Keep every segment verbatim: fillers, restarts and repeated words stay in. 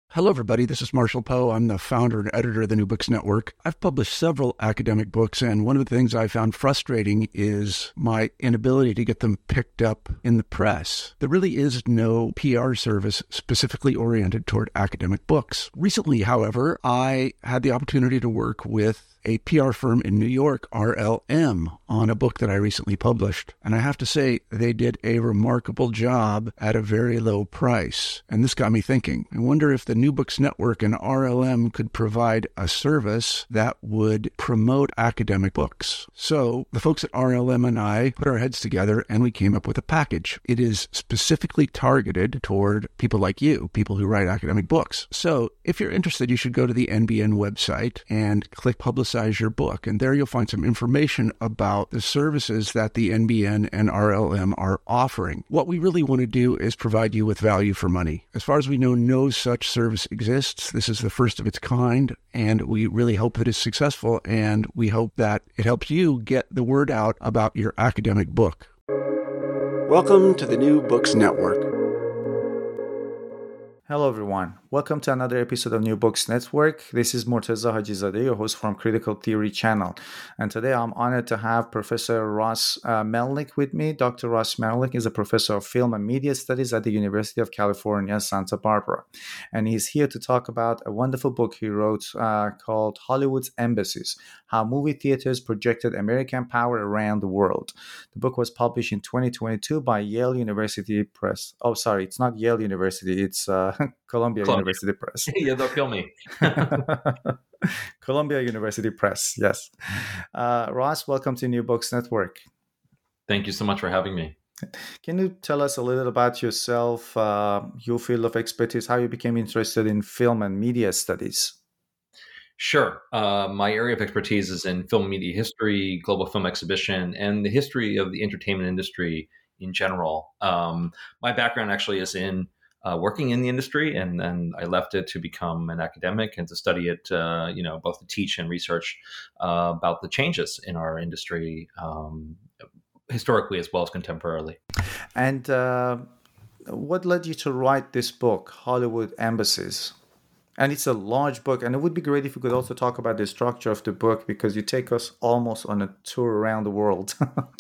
Hello, everybody. This is Marshall Poe. I'm the founder and editor of the New Books Network. I've published several academic books, and one of the things I found frustrating is my inability to get them picked up in the press. There really is no P R service specifically oriented toward academic books. Recently, however, I had the opportunity to work with a P R firm in New York, R L M, on a book that I recently published. And I have to say, they did a remarkable job at a very low price. And this got me thinking. I wonder if the New Books Network and R L M could provide a service that would promote academic books. So the folks at R L M and I put our heads together and we came up with a package. It is specifically targeted toward people like you, people who write academic books. So if you're interested, you should go to the N B N website and click Publicize your book. And there you'll find some information about the services that the N B N and R L M are offering. What we really want to do is provide you with value for money. As far as we know, no such service exists. This is the first of its kind, and we really hope that it's successful, and we hope that it helps you get the word out about your academic book. Welcome to the New Books Network. Hello, everyone. Welcome to another episode of New Books Network. This is Morteza Hajizadeh, your host from Critical Theory Channel. And today I'm honored to have Professor Ross uh, Melnick with me. Doctor Ross Melnick is a professor of film and media studies at the University of California, Santa Barbara. And he's here to talk about a wonderful book he wrote uh, called Hollywood's Embassies: How Movie Theaters Projected American Power Around the World. The book was published in twenty twenty-two by Yale University Press. Oh, sorry, it's not Yale University. It's uh, Columbia, Columbia University Press. Yeah, they'll kill me. Columbia University Press, yes. Uh, Ross, welcome to New Books Network. Thank you so much for having me. Can you tell us a little about yourself, uh, your field of expertise, how you became interested in film and media studies? Sure. Uh, my area of expertise is in film media history, global film exhibition, and the history of the entertainment industry in general. Um, my background actually is in Uh, working in the industry, and then I left it to become an academic and to study it, uh, you know, both to teach and research uh, about the changes in our industry, um, historically as well as contemporarily. And uh, what led you to write this book, Hollywood Embassies? And it's a large book, and it would be great if you could also talk about the structure of the book, because you take us almost on a tour around the world.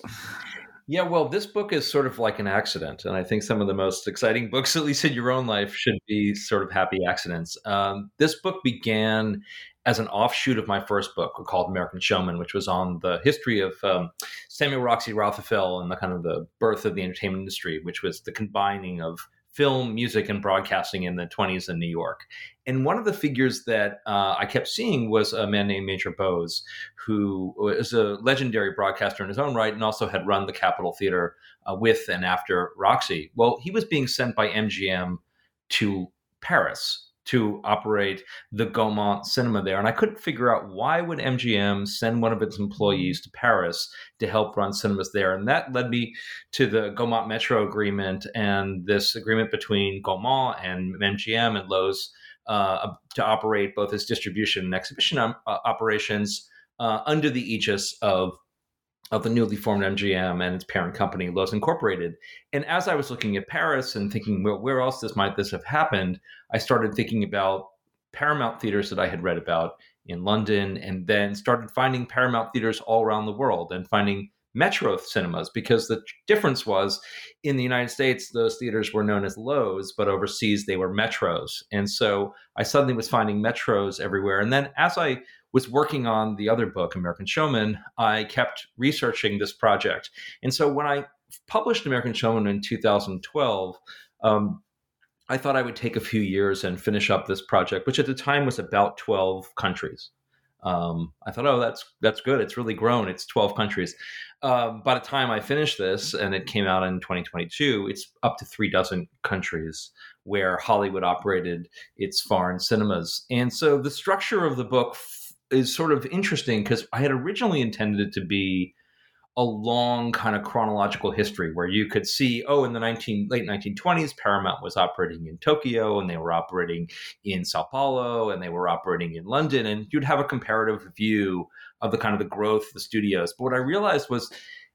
Yeah, well, this book is sort of like an accident. And I think some of the most exciting books, at least in your own life, should be sort of happy accidents. Um, this book began as an offshoot of my first book called American Showman, which was on the history of um, Samuel Roxy Rothafel and the kind of the birth of the entertainment industry, which was the combining of film, music, and broadcasting in the twenties in New York. And one of the figures that uh, I kept seeing was a man named Major Bowes, who is a legendary broadcaster in his own right and also had run the Capitol Theater uh, with and after Roxy. Well, he was being sent by M G M to Paris to operate the Gaumont cinema there. And I couldn't figure out, why would M G M send one of its employees to Paris to help run cinemas there? And that led me to the Gaumont Metro agreement and this agreement between Gaumont and M G M and Loews uh, to operate both its distribution and exhibition um, uh, operations uh, under the aegis of of the newly formed M G M and its parent company, Loews Incorporated. And as I was looking at Paris and thinking, well, where else this might this have happened, I started thinking about Paramount theaters that I had read about in London, and then started finding Paramount theaters all around the world and finding Metro cinemas, because the difference was, in the United States, those theaters were known as Loews, but overseas they were Metros. And so I suddenly was finding Metros everywhere. And then as I was working on the other book, American Showman, I kept researching this project. And so when I published American Showman in two thousand twelve, um, I thought I would take a few years and finish up this project, which at the time was about twelve countries. Um, I thought, oh, that's that's good. It's really grown. It's twelve countries. Uh, by the time I finished this, and it came out in twenty twenty-two, it's up to three dozen countries where Hollywood operated its foreign cinemas. And so the structure of the book f- is sort of interesting, because I had originally intended it to be a long kind of chronological history where you could see, oh, in the nineteen, late nineteen twenties, Paramount was operating in Tokyo, and they were operating in Sao Paulo, and they were operating in London, and you'd have a comparative view of the kind of the growth of the studios. But what I realized was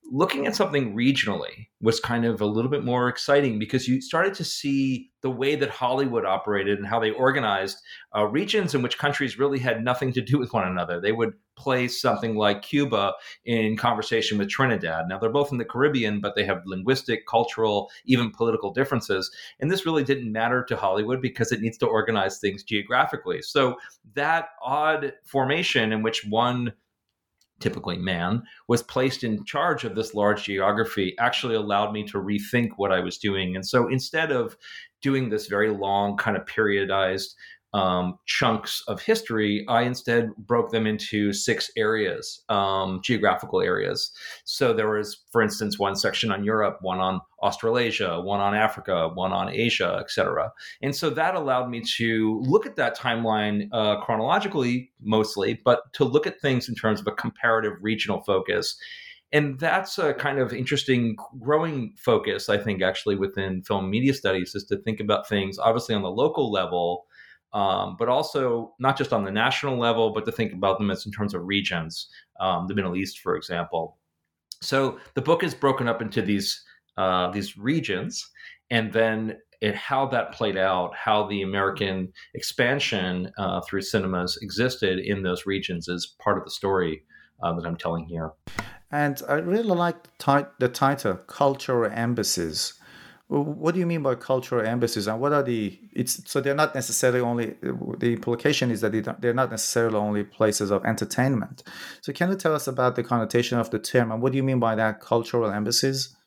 looking at something regionally was kind of a little bit more exciting because you started to see the way that Hollywood operated and how they organized uh, regions in which countries really had nothing to do with one another. They would place something like Cuba in conversation with Trinidad. Now, they're both in the Caribbean, but they have linguistic, cultural, even political differences. And this really didn't matter to Hollywood because it needs to organize things geographically. So that odd formation in which one, typically man, was placed in charge of this large geography actually allowed me to rethink what I was doing. And so instead of doing this very long kind of periodized um, chunks of history, I instead broke them into six areas, um, geographical areas. So there was, for instance, one section on Europe, one on Australasia, one on Africa, one on Asia, et cetera. And so that allowed me to look at that timeline uh, chronologically mostly, but to look at things in terms of a comparative regional focus. And that's a kind of interesting growing focus, I think, actually within film media studies, is to think about things obviously on the local level, um, but also not just on the national level, but to think about them as in terms of regions, um, the Middle East, for example. So the book is broken up into these uh, these regions, and then it, how that played out, how the American expansion uh, through cinemas existed in those regions is part of the story uh, that I'm telling here. And I really like the, tit- the title, Cultural Embassies. What do you mean by cultural embassies, and what are the? It's so they're not necessarily only. The implication is that they don't, they're not necessarily only places of entertainment. So can you tell us about the connotation of the term, and what do you mean by that, cultural embassies?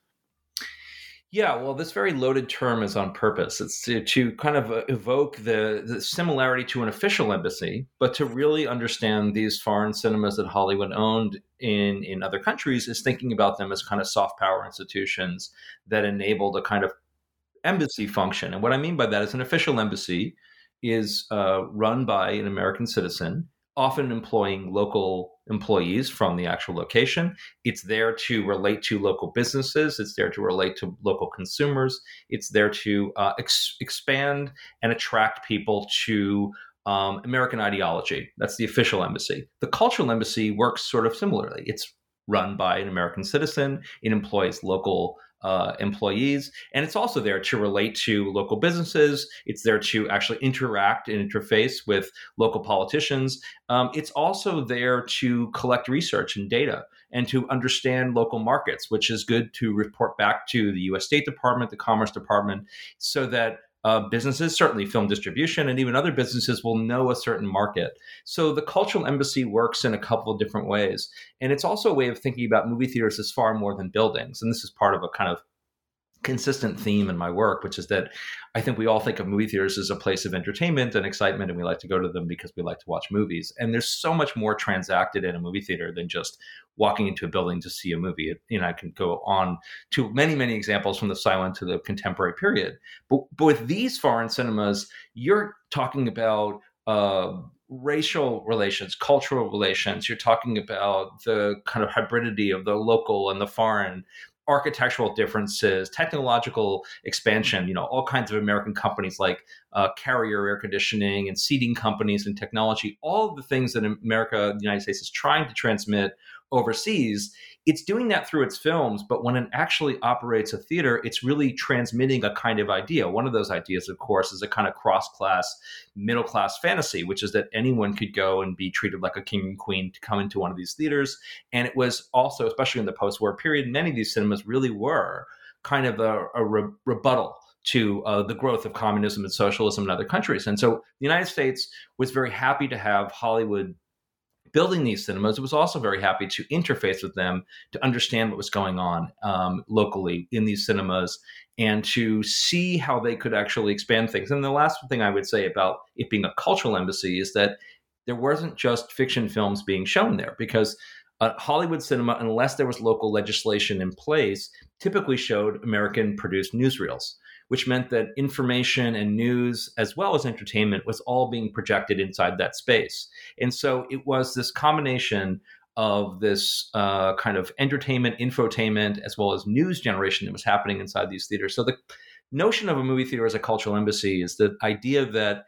Yeah, well, this very loaded term is on purpose. It's to, to kind of evoke the, the similarity to an official embassy, but to really understand these foreign cinemas that Hollywood owned in, in other countries is thinking about them as kind of soft power institutions that enabled a kind of embassy function. And what I mean by that is an official embassy is uh, run by an American citizen, often employing local employees from the actual location. It's there to relate to local businesses. It's there to relate to local consumers. It's there to uh, ex- expand and attract people to um, American ideology. That's the official embassy. The cultural embassy works sort of similarly. It's run by an American citizen. It employs local Uh, employees. And it's also there to relate to local businesses. It's there to actually interact and interface with local politicians. Um, it's also there to collect research and data and to understand local markets, which is good to report back to the U S State Department, the Commerce Department, so that Uh, businesses, certainly film distribution, and even other businesses will know a certain market. So the cultural embassy works in a couple of different ways. And it's also a way of thinking about movie theaters as far more than buildings. And this is part of a kind of consistent theme in my work, which is that I think we all think of movie theaters as a place of entertainment and excitement, and we like to go to them because we like to watch movies. And there's so much more transacted in a movie theater than just walking into a building to see a movie. It, you know, I can go on to many, many examples from the silent to the contemporary period. But, but with these foreign cinemas, you're talking about uh, racial relations, cultural relations. You're talking about the kind of hybridity of the local and the foreign, architectural differences, technological expansion, you know, all kinds of American companies like uh, Carrier air conditioning and seating companies and technology, all of the things that America, the United States is trying to transmit overseas. It's doing that through its films, but when it actually operates a theater, it's really transmitting a kind of idea. One of those ideas, of course, is a kind of cross-class, middle-class fantasy, which is that anyone could go and be treated like a king and queen to come into one of these theaters. And it was also, especially in the post-war period, many of these cinemas really were kind of a, a re- rebuttal to uh, the growth of communism and socialism in other countries. And so the United States was very happy to have Hollywood building these cinemas. It was also very happy to interface with them to understand what was going on um, locally in these cinemas and to see how they could actually expand things. And the last thing I would say about it being a cultural embassy is that there wasn't just fiction films being shown there, because uh, Hollywood cinema, unless there was local legislation in place, typically showed American-produced newsreels, which meant that information and news, as well as entertainment, was all being projected inside that space. And so it was this combination of this uh, kind of entertainment, infotainment, as well as news generation that was happening inside these theaters. So the notion of a movie theater as a cultural embassy is the idea that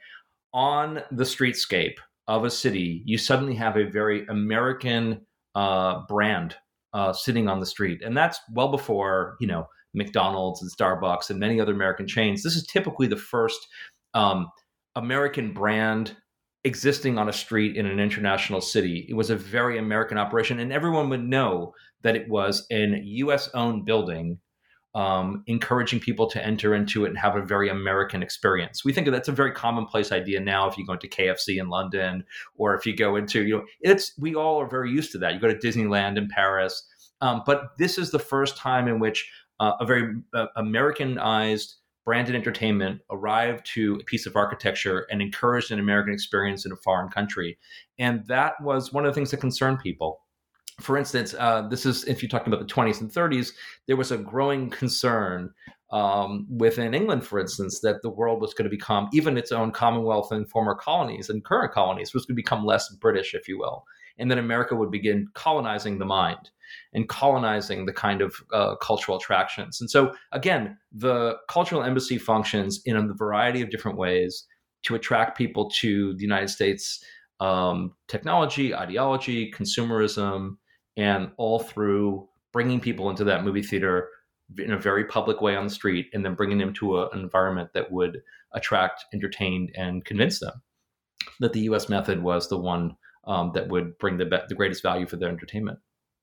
on the streetscape of a city, you suddenly have a very American uh, brand uh, sitting on the street. And that's well before, you know, McDonald's and Starbucks and many other American chains. This is typically the first um, American brand existing on a street in an international city. It was a very American operation, and everyone would know that it was an U S-owned building, um, encouraging people to enter into it and have a very American experience. We think that's a very commonplace idea now. If you go into K F C in London, or if you go into, you know, it's we all are very used to that. You go to Disneyland in Paris, um, but this is the first time in which uh, a very uh, Americanized branded entertainment arrived to a piece of architecture and encouraged an American experience in a foreign country. And that was one of the things that concerned people. For instance, uh, this is, if you're talking about the twenties and thirties, there was a growing concern um, within England, for instance, that the world was going to become, even its own Commonwealth and former colonies and current colonies, was going to become less British, if you will. And then America would begin colonizing the mind and colonizing the kind of uh, cultural attractions. And so, again, the cultural embassy functions in a variety of different ways to attract people to the United States um, technology, ideology, consumerism, and all through bringing people into that movie theater in a very public way on the street, and then bringing them to a, an environment that would attract, entertain, and convince them that the U S method was the one um, that would bring the, be- the greatest value for their entertainment.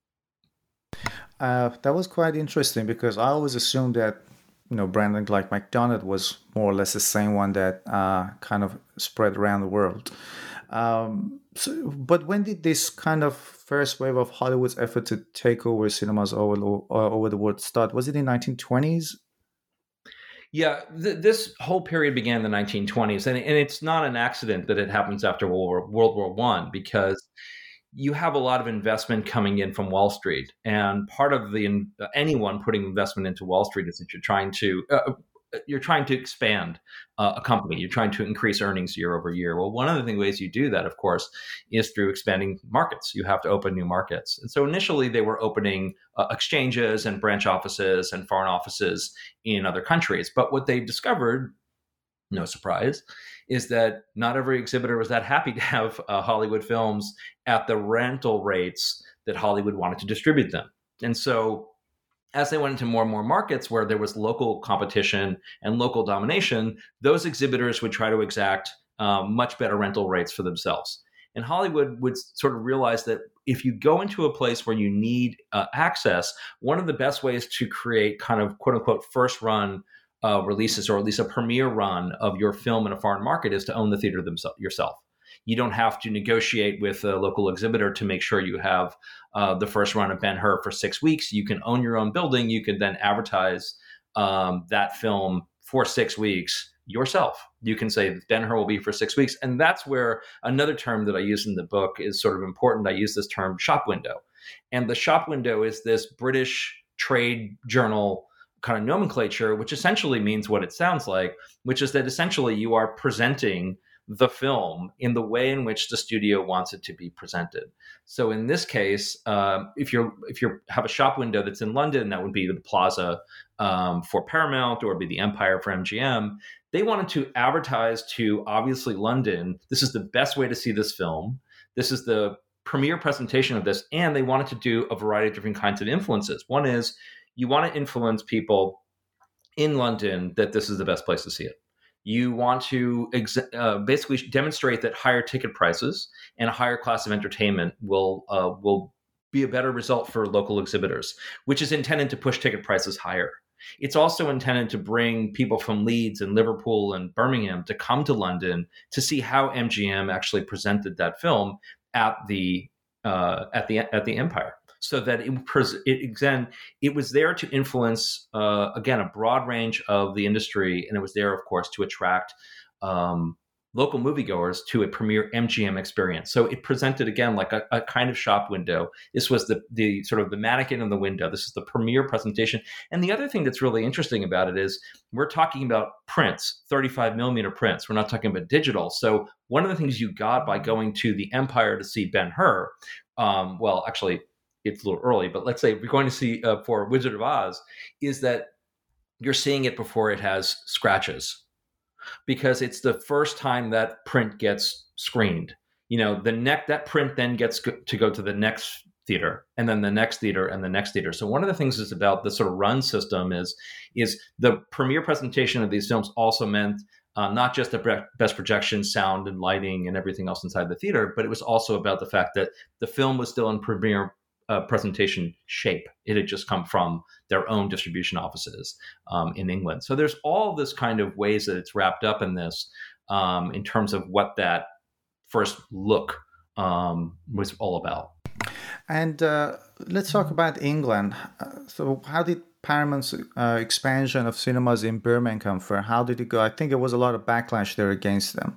Uh, that was quite interesting, because I always assumed that, you know, branding like McDonald's was more or less the same one that uh, kind of spread around the world. Um, so, but when did this kind of first wave of Hollywood's effort to take over cinemas over the, uh, over the world start? Was it in nineteen twenties? Yeah, th- this whole period began in the nineteen twenties, and, and it's not an accident that it happens after World War, World War One, because you have a lot of investment coming in from Wall Street, and part of the uh, anyone putting investment into Wall Street is that you're trying to uh, you're trying to expand uh, a company. You're trying to increase earnings year over year. Well, one of the ways you do that, of course, is through expanding markets. You have to open new markets. And so initially they were opening uh, exchanges and branch offices and foreign offices in other countries. But what they discovered, no surprise, is that not every exhibitor was that happy to have uh, Hollywood films at the rental rates that Hollywood wanted to distribute them. And so as they went into more and more markets where there was local competition and local domination, those exhibitors would try to exact um, much better rental rates for themselves. And Hollywood would sort of realize that if you go into a place where you need uh, access, one of the best ways to create kind of quote unquote first run uh, releases, or at least a premiere run of your film in a foreign market, is to own the theater themselves yourself. You don't have to negotiate with a local exhibitor to make sure you have uh, the first run of Ben-Hur for six weeks. You can own your own building. You can then advertise um, that film for six weeks yourself. You can say Ben-Hur will be for six weeks. And that's where another term that I use in the book is sort of important. I use this term shop window. And the shop window is this British trade journal kind of nomenclature, which essentially means what it sounds like, which is that essentially you are presenting the film in the way in which the studio wants it to be presented. So in this case, uh, if you're if you have a shop window that's in London, that would be the Plaza um, for Paramount, or it'd be the Empire for M G M. They wanted to advertise to, obviously, London. This is the best way to see this film. This is the premiere presentation of this, and they wanted to do a variety of different kinds of influences. One is you want to influence people in London that this is the best place to see it. You want to ex- uh, basically demonstrate that higher ticket prices and a higher class of entertainment will uh, will be a better result for local exhibitors, which is intended to push ticket prices higher. It's also intended to bring people from Leeds and Liverpool and Birmingham to come to London to see how M G M actually presented that film at the uh, at the at the Empire. So that it, it again, it was there to influence, uh, again, a broad range of the industry. And it was there, of course, to attract um, local moviegoers to a premier M G M experience. So it presented, again, like a, a kind of shop window. This was the the sort of the mannequin in the window. This is the premiere presentation. And the other thing that's really interesting about it is we're talking about prints, thirty-five millimeter prints. We're not talking about digital. So one of the things you got by going to the Empire to see Ben-Hur, um, well, actually, it's a little early, but let's say we're going to see uh, for Wizard of Oz, is that you're seeing it before it has scratches, because it's the first time that print gets screened. You know, the neck that print then gets go- to go to the next theater, and then the next theater, and the next theater. So one of the things is about the sort of run system is, is the premiere presentation of these films also meant um, not just the best projection, sound and lighting and everything else inside the theater, but it was also about the fact that the film was still in premiere uh, presentation shape. It had just come from their own distribution offices um, in England. So there's all this kind of ways that it's wrapped up in this um, in terms of what that first look um, was all about. And uh, let's talk about England. Uh, so how did Paramount's uh, expansion of cinemas in Birmingham for? How did it go? I think there was a lot of backlash there against them.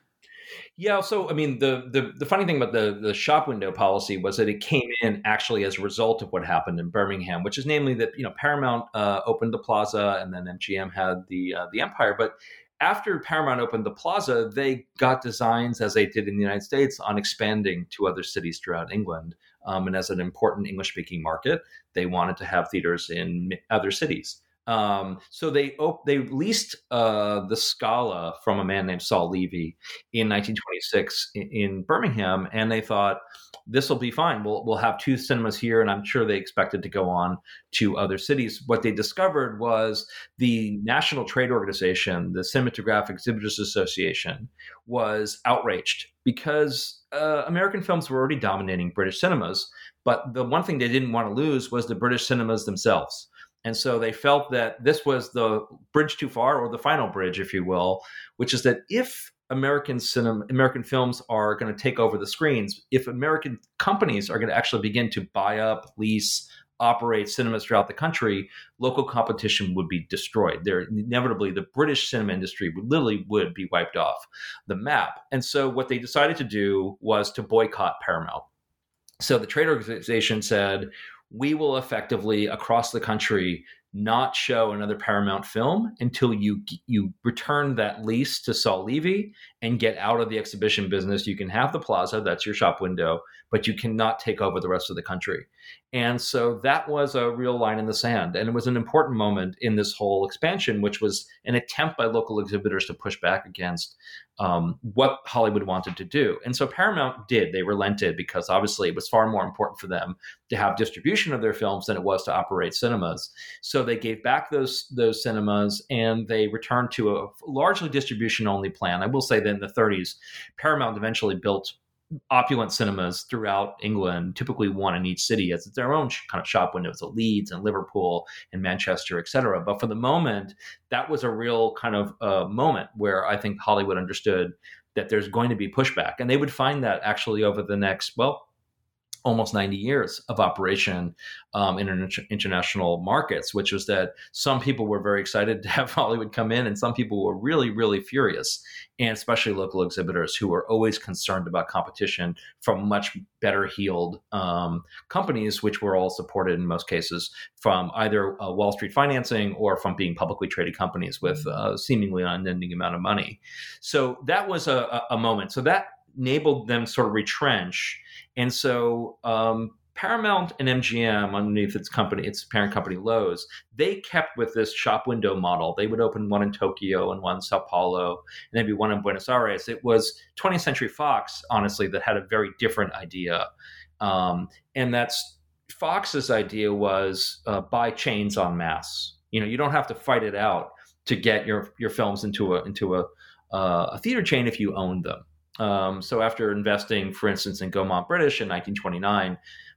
Yeah, so I mean, the the, the funny thing about the, the shop window policy was that it came in actually as a result of what happened in Birmingham, which is namely that, you know, Paramount uh, opened the Plaza and then M G M had the uh, the Empire. But after Paramount opened the Plaza, they got designs, as they did in the United States, on expanding to other cities throughout England. Um, and as an important English-speaking market, they wanted to have theaters in other cities. Um, so they op- they leased uh, the Scala from a man named Saul Levy in nineteen twenty-six in, in Birmingham, and they thought, this will be fine. We'll we'll have two cinemas here, and I'm sure they expected to go on to other cities. What they discovered was the National Trade Organization, the Cinematographic Exhibitors Association, was outraged because uh, American films were already dominating British cinemas, but the one thing they didn't want to lose was the British cinemas themselves. And so they felt that this was the bridge too far, or the final bridge, if you will, which is that if American cinema, American films are going to take over the screens, if American companies are going to actually begin to buy up, lease, operate cinemas throughout the country, local competition would be destroyed. There, inevitably, the British cinema industry would literally would be wiped off the map. And so what they decided to do was to boycott Paramount. So the trade organization said, we will effectively, across the country, not show another Paramount film until you you return that lease to Saul Levy and get out of the exhibition business. You can have the Plaza, that's your shop window, but you cannot take over the rest of the country. And so that was a real line in the sand. And it was an important moment in this whole expansion, which was an attempt by local exhibitors to push back against um, what Hollywood wanted to do. And so Paramount did. They relented because obviously it was far more important for them to have distribution of their films than it was to operate cinemas. So they gave back those, those cinemas and they returned to a largely distribution-only plan. I will say that in the thirties, Paramount eventually built opulent cinemas throughout England, typically one in each city as their own kind of shop windows, at Leeds and Liverpool and Manchester, et cetera. But for the moment, that was a real kind of uh, moment where I think Hollywood understood that there's going to be pushback. And they would find that actually over the next, well, almost ninety years of operation um, in inter- international markets, which was that some people were very excited to have Hollywood come in and some people were really, really furious, and especially local exhibitors who were always concerned about competition from much better heeled um, companies, which were all supported in most cases from either uh, Wall Street financing or from being publicly traded companies with uh, seemingly an unending amount of money. So that was a, a moment. So that enabled them sort of retrench. And so um, Paramount and M G M, underneath its company, its parent company Loews, they kept with this shop window model. They would open one in Tokyo and one in Sao Paulo, and maybe one in Buenos Aires. It was twentieth Century Fox, honestly, that had a very different idea. Um, and that's Fox's idea was uh, buy chains en masse. You know, you don't have to fight it out to get your your films into a into a uh, a theater chain if you own them. Um, so after investing, for instance, in Gaumont British in nineteen twenty-nine,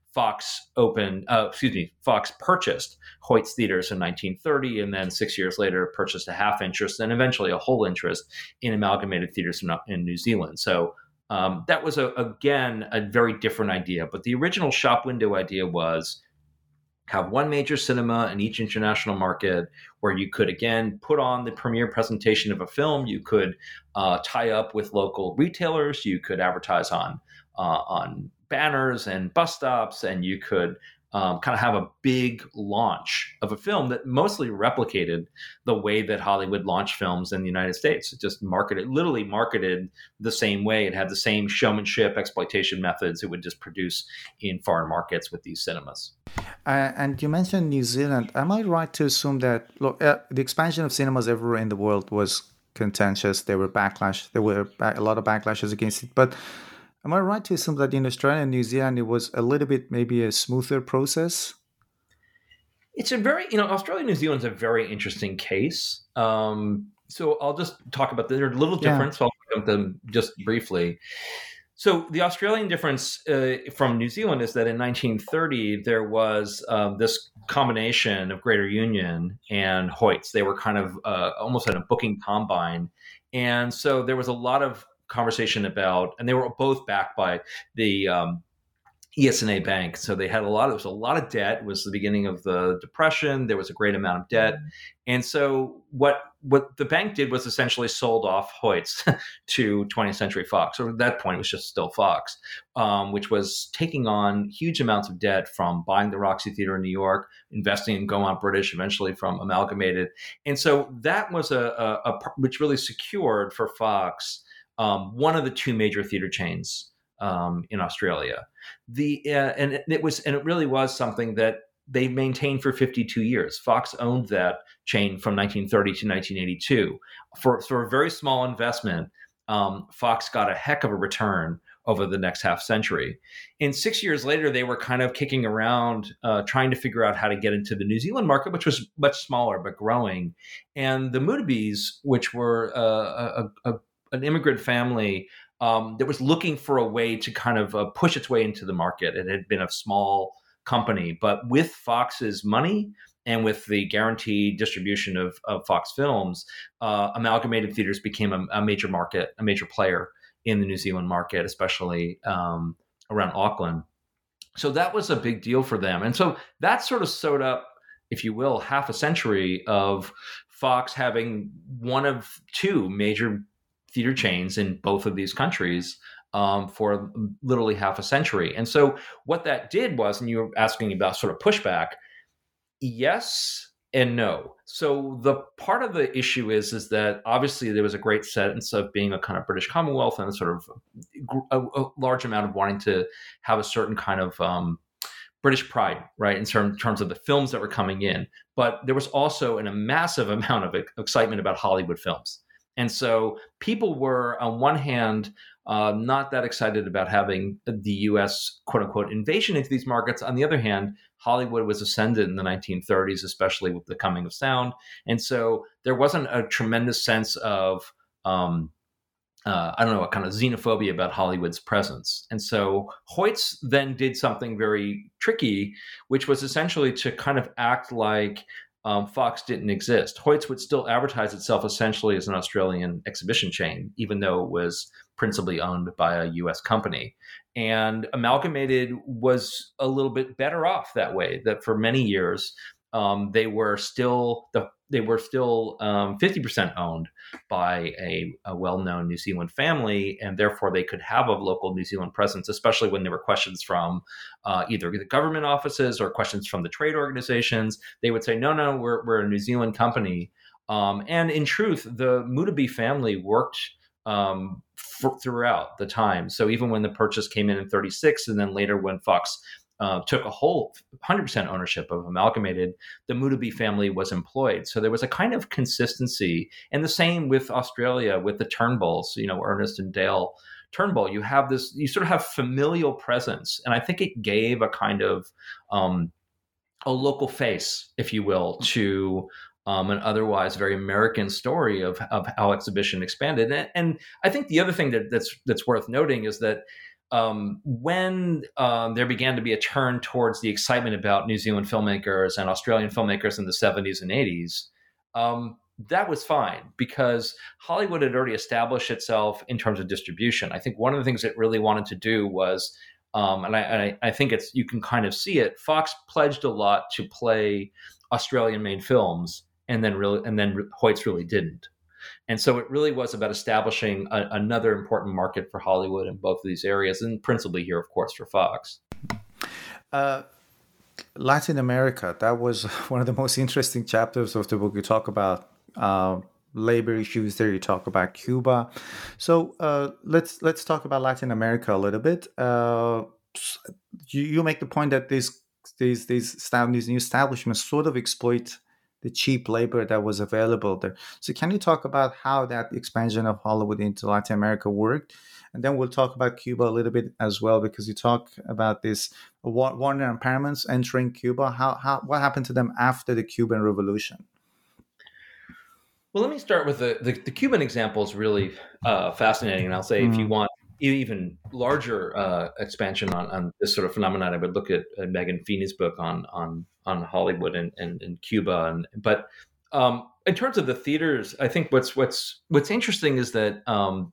Fox opened, uh, excuse me, Fox purchased Hoyt's Theaters in nineteen thirty, and then six years later purchased a half interest and eventually a whole interest in Amalgamated Theatres in, in New Zealand. So um, that was, a, again, a very different idea. But the original shop window idea was have one major cinema in each international market where you could, again, put on the premiere presentation of a film. You could uh, tie up with local retailers. You could advertise on uh, on banners and bus stops, and you could um, kind of have a big launch of a film that mostly replicated the way that Hollywood launched films in the United States. It just marketed, literally marketed the same way. It had the same showmanship, exploitation methods it would just produce in foreign markets with these cinemas. Uh, and you mentioned New Zealand. Am I right to assume that look, uh, the expansion of cinemas everywhere in the world was contentious? There were backlash. There were a lot of backlashes against it. But Am I right to assume that in Australia and New Zealand, it was a little bit maybe a smoother process? It's a very, you know, Australia and New Zealand's a very interesting case. Um, so I'll just talk about that. They're a little different, yeah. So I'll talk about them just briefly. So the Australian difference uh, from New Zealand is that in nineteen thirty, there was um, this combination of Greater Union and Hoyts. They were kind of uh, almost at a booking combine. And so there was a lot of conversation about, and they were both backed by the um, E S N A Bank. So they had a lot of, there was a lot of debt. It was the beginning of the Depression. There was a great amount of debt. And so what what the bank did was essentially sold off Hoyts to twentieth Century Fox. So at that point, it was just still Fox, um, which was taking on huge amounts of debt from buying the Roxy Theater in New York, investing in Gaumont British, eventually from Amalgamated. And so that was a, a, a which really secured for Fox um, one of the two major theater chains um, in Australia. The uh, and it, it was and it really was something that they maintained for fifty-two years. Fox owned that chain from nineteen thirty to nineteen eighty-two. For, for a very small investment, um, Fox got a heck of a return over the next half century. And six years later, they were kind of kicking around, uh, trying to figure out how to get into the New Zealand market, which was much smaller but growing. And the Mutabes, which were uh, a, a, an immigrant family um, that was looking for a way to kind of uh, push its way into the market. It had been a small company, but with Fox's money and with the guaranteed distribution of, of Fox Films, uh, Amalgamated Theaters became a, a major market, a major player in the New Zealand market, especially um, around Auckland. So that was a big deal for them. And so that sort of sewed up, if you will, half a century of Fox having one of two major theater chains in both of these countries Um, for literally half a century. And so what that did was, and you were asking about sort of pushback, yes and no. So the part of the issue is, is that obviously there was a great sense of being a kind of British Commonwealth and sort of a, a large amount of wanting to have a certain kind of um, British pride, right, in term, terms of the films that were coming in. But there was also an, a massive amount of excitement about Hollywood films. And so people were, on one hand, uh, not that excited about having the U S, quote unquote, invasion into these markets. On the other hand, Hollywood was ascendant in the nineteen thirties, especially with the coming of sound. And so there wasn't a tremendous sense of, um, uh, I don't know, a kind of xenophobia about Hollywood's presence. And so Hoyts then did something very tricky, which was essentially to kind of act like Um, Fox didn't exist. Hoyts would still advertise itself essentially as an Australian exhibition chain, even though it was principally owned by a U S company. And Amalgamated was a little bit better off that way, that for many years, um, they were still the they were still um, fifty percent owned by a, a well-known New Zealand family, and therefore they could have a local New Zealand presence, especially when there were questions from uh, either the government offices or questions from the trade organizations. They would say, no, no, we're, we're a New Zealand company. Um, and in truth, the Mutabe family worked um, for, throughout the time. So even when the purchase came in in thirty-six, and then later when Fox Uh, took a whole one hundred percent ownership of Amalgamated, the Mutabe family was employed. So there was a kind of consistency. And the same with Australia, with the Turnbulls, you know, Ernest and Dale Turnbull. You have this, you sort of have familial presence. And I think it gave a kind of um, a local face, if you will, to um, an otherwise very American story of, of how exhibition expanded. And, and I think the other thing that, that's that's worth noting is that Um, when um, there began to be a turn towards the excitement about New Zealand filmmakers and Australian filmmakers in the seventies and eighties, um, that was fine because Hollywood had already established itself in terms of distribution. I think one of the things it really wanted to do was, um, and I, I, I think it's you can kind of see it, Fox pledged a lot to play Australian-made films, and then really, and then Hoyts really didn't. And so it really was about establishing a, another important market for Hollywood in both of these areas, and principally here, of course, for Fox. Uh, Latin America, that was one of the most interesting chapters of the book. You talk about uh, labor issues there. You talk about Cuba. So uh, let's let's talk about Latin America a little bit. Uh, you, you make the point that these these these, these new establishments sort of exploit the cheap labor that was available there. So can you talk about how that expansion of Hollywood into Latin America worked? and then we'll talk about Cuba a little bit as well, because you talk about this Warner and Paramount's entering Cuba. How, how what happened to them after the Cuban Revolution? Well, let me start with the the, the Cuban example is really uh, fascinating, and I'll say mm-hmm. if you want even larger uh, expansion on, on this sort of phenomenon, I would look at, at Megan Feeney's book on on on Hollywood and, and, and Cuba. And but um, in terms of the theaters, I think what's what's what's interesting is that um,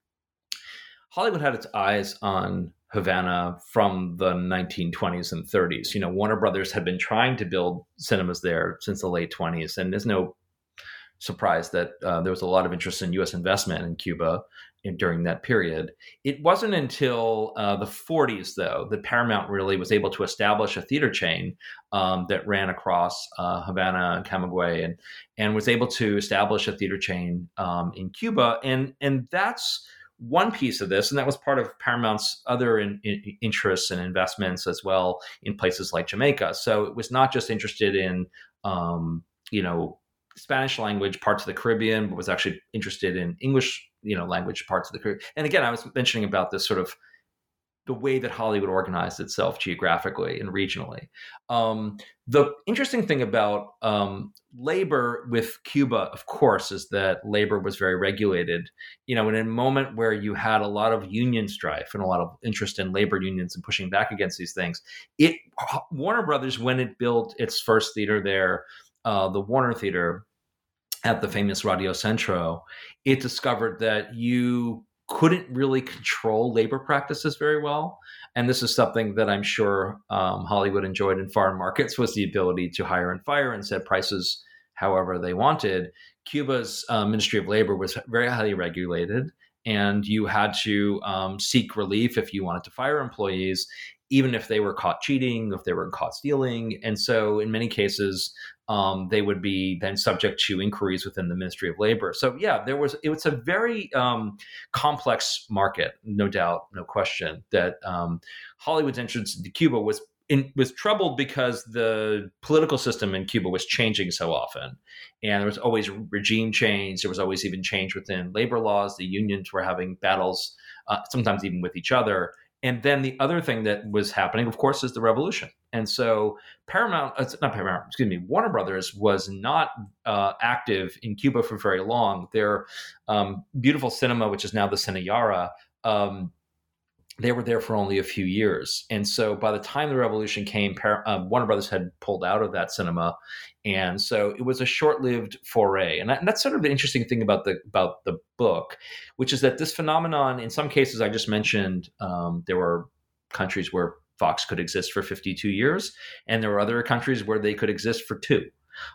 Hollywood had its eyes on Havana from the nineteen twenties and thirties. You know, Warner Brothers had been trying to build cinemas there since the late twenties, and there's no surprise that uh, there was a lot of interest in U S investment in Cuba in, during that period. It wasn't until uh, the forties, though, that Paramount really was able to establish a theater chain um, that ran across uh, Havana and Camagüey, and and was able to establish a theater chain um, in Cuba. And and that's one piece of this, and that was part of Paramount's other in, in interests and investments as well in places like Jamaica. So it was not just interested in, um, you know, Spanish language parts of the Caribbean, but was actually interested in English, you know, language parts of the Caribbean. And again, I was mentioning about this sort of the way that Hollywood organized itself geographically and regionally. Um, the interesting thing about um, labor with Cuba, of course, is that labor was very regulated. You know, in a moment where you had a lot of union strife and a lot of interest in labor unions and pushing back against these things, it Warner Brothers, when it built its first theater there, Uh, the Warner Theater at the famous Radio Centro, it discovered that you couldn't really control labor practices very well. And this is something that I'm sure um, Hollywood enjoyed in foreign markets, was the ability to hire and fire and set prices however they wanted. Cuba's uh, Ministry of Labor was very highly regulated, and you had to um, seek relief if you wanted to fire employees, even if they were caught cheating, if they were caught stealing. And so in many cases, um, they would be then subject to inquiries within the Ministry of Labor. So yeah, there was, it was a very um, complex market, no doubt, no question, that um, Hollywood's entrance into Cuba was in, was troubled because the political system in Cuba was changing so often. And there was always regime change. There was always even change within labor laws. The unions were having battles, uh, sometimes even with each other. And then the other thing that was happening, of course, is the revolution. And so Paramount, uh, not Paramount, excuse me, Warner Brothers was not uh, active in Cuba for very long. Their um, beautiful cinema, which is now the Cine Yara, um, they were there for only a few years. And so by the time the revolution came, Par- uh, Warner Brothers had pulled out of that cinema. And so it was a short-lived foray. And, that, and that's sort of the interesting thing about the about the book, which is that this phenomenon, in some cases I just mentioned, um, there were countries where Fox could exist for fifty-two years, and there were other countries where they could exist for two.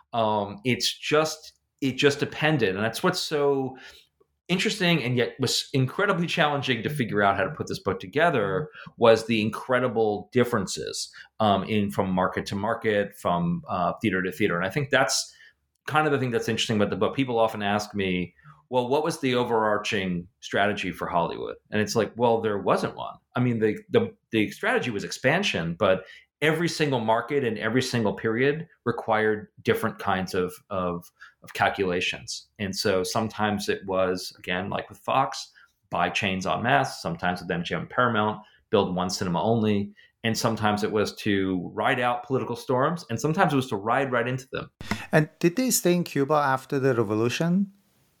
Um, it's just, it just depended. And that's what's so interesting and yet was incredibly challenging to figure out how to put this book together, was the incredible differences um, in from market to market, from uh, theater to theater. And I think that's kind of the thing that's interesting about the book. People often ask me, well, what was the overarching strategy for Hollywood? And it's like, well, there wasn't one. I mean, the the, the strategy was expansion, but every single market and every single period required different kinds of, of, of calculations. And so sometimes it was, again, like with Fox, buy chains en masse. Sometimes with M G M and Paramount, build one cinema only. And sometimes it was to ride out political storms. And sometimes it was to ride right into them. And did they stay in Cuba after the revolution?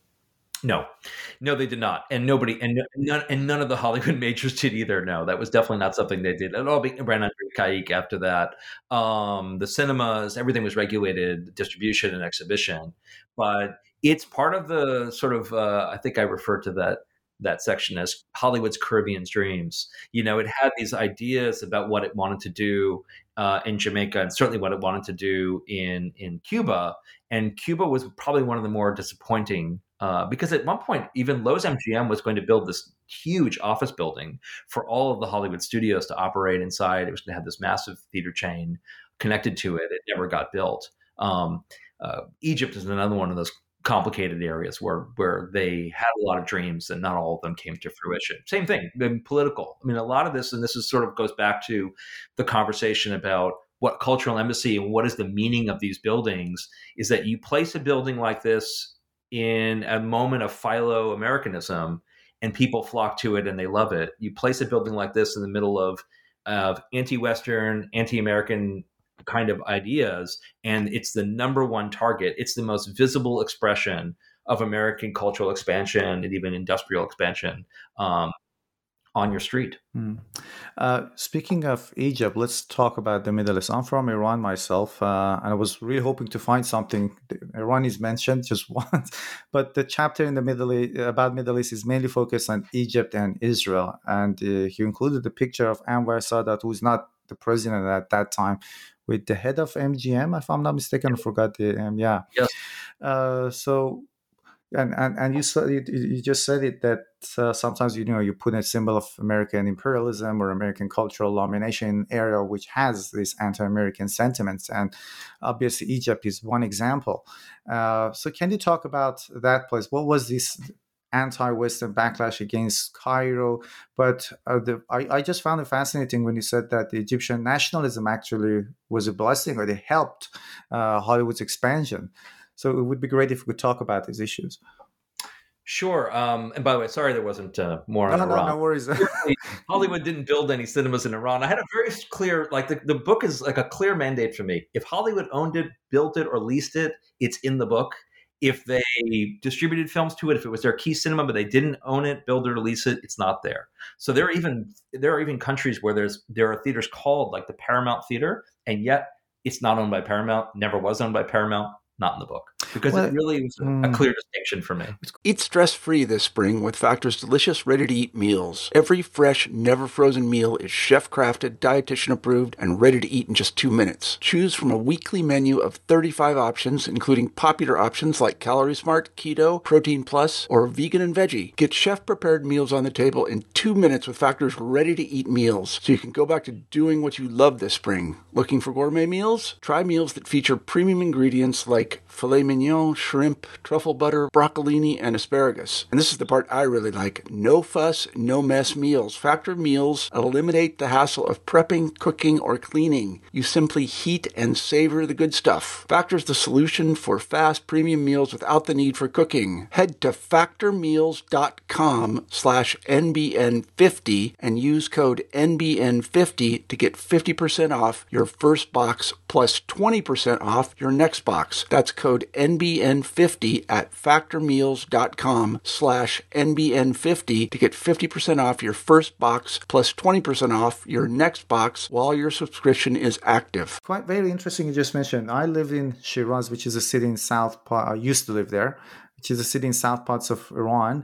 No, no, they did not. And nobody, and none, and none of the Hollywood majors did either. No, that was definitely not something they did. It all ran under Caik after that. Um, the cinemas, everything was regulated, distribution and exhibition. But it's part of the sort of, uh, I think I referred to that that section as Hollywood's Caribbean dreams. You know, it had these ideas about what it wanted to do uh, in Jamaica, and certainly what it wanted to do in in Cuba. And Cuba was probably one of the more disappointing, uh, because at one point, even Loews M G M was going to build this huge office building for all of the Hollywood studios to operate inside. It was going to have this massive theater chain connected to it. It never got built. Um, uh, Egypt is another one of those complicated areas where where they had a lot of dreams and not all of them came to fruition. Same thing, the political. I mean, a lot of this, and this is sort of goes back to the conversation about what cultural embassy and what is the meaning of these buildings, is that you place a building like this in a moment of philo-Americanism, and people flock to it and they love it. You place a building like this in the middle of of anti-Western, anti-American kind of ideas, and it's the number one target. It's the most visible expression of American cultural expansion and even industrial expansion um, on your street. Mm. Uh, speaking of Egypt, let's talk about the Middle East. I'm from Iran myself, uh, and I was really hoping to find something. Iran is mentioned just once, but the chapter in the Middle East about Middle East is mainly focused on Egypt and Israel. And uh, he included the picture of Anwar Sadat, who's not the president at that time, with the head of M G M, if I'm not mistaken. I forgot the um, yeah. Yes. Uh, so. And, and and you said you, you just said it that uh, sometimes you know you put a symbol of American imperialism or American cultural domination in an area which has these anti-American sentiments, and obviously Egypt is one example. Uh, so can you talk about that place? What was this anti-Western backlash against Cairo? But uh, the, I, I just found it fascinating when you said that the Egyptian nationalism actually was a blessing, or they helped uh, Hollywood's expansion. So it would be great if we could talk about these issues. Sure. Um, and by the way, sorry there wasn't uh, more on no, Iran. No, no worries. Hollywood didn't build any cinemas in Iran. I had a very clear, like the, the book is like a clear mandate for me. If Hollywood owned it, built it, or leased it, it's in the book. If they distributed films to it, if it was their key cinema, but they didn't own it, build it, or lease it, it's not there. So there are even there are even countries where there's there are theaters called like the Paramount Theater, and yet it's not owned by Paramount, never was owned by Paramount. Not in the book, because well, it really was a, mm. a clear distinction for me. Eat stress-free this spring with Factor's delicious, ready-to-eat meals. Every fresh, never-frozen meal is chef-crafted, dietitian-approved, and ready to eat in just two minutes. Choose from a weekly menu of thirty-five options, including popular options like Calorie Smart, Keto, Protein Plus, or Vegan and Veggie. Get chef-prepared meals on the table in two minutes with Factor's ready-to-eat meals, so you can go back to doing what you love this spring. Looking for gourmet meals? Try meals that feature premium ingredients like filet mignon, shrimp, truffle butter, broccolini, and asparagus. And this is the part I really like. No fuss, no mess meals. Factor meals eliminate the hassle of prepping, cooking, or cleaning. You simply heat and savor the good stuff. Factor's the solution for fast premium meals without the need for cooking. Head to factormeals.com slash NBN50 and use code N B N fifty to get fifty percent off your first box plus twenty percent off your next box. That's code N B N fifty at factormeals.com slash NBN50 to get fifty percent off your first box plus twenty percent off your next box while your subscription is active. Quite very interesting you just mentioned. I live in Shiraz, which is a city in south part. I used to live there, which is a city in south parts of Iran.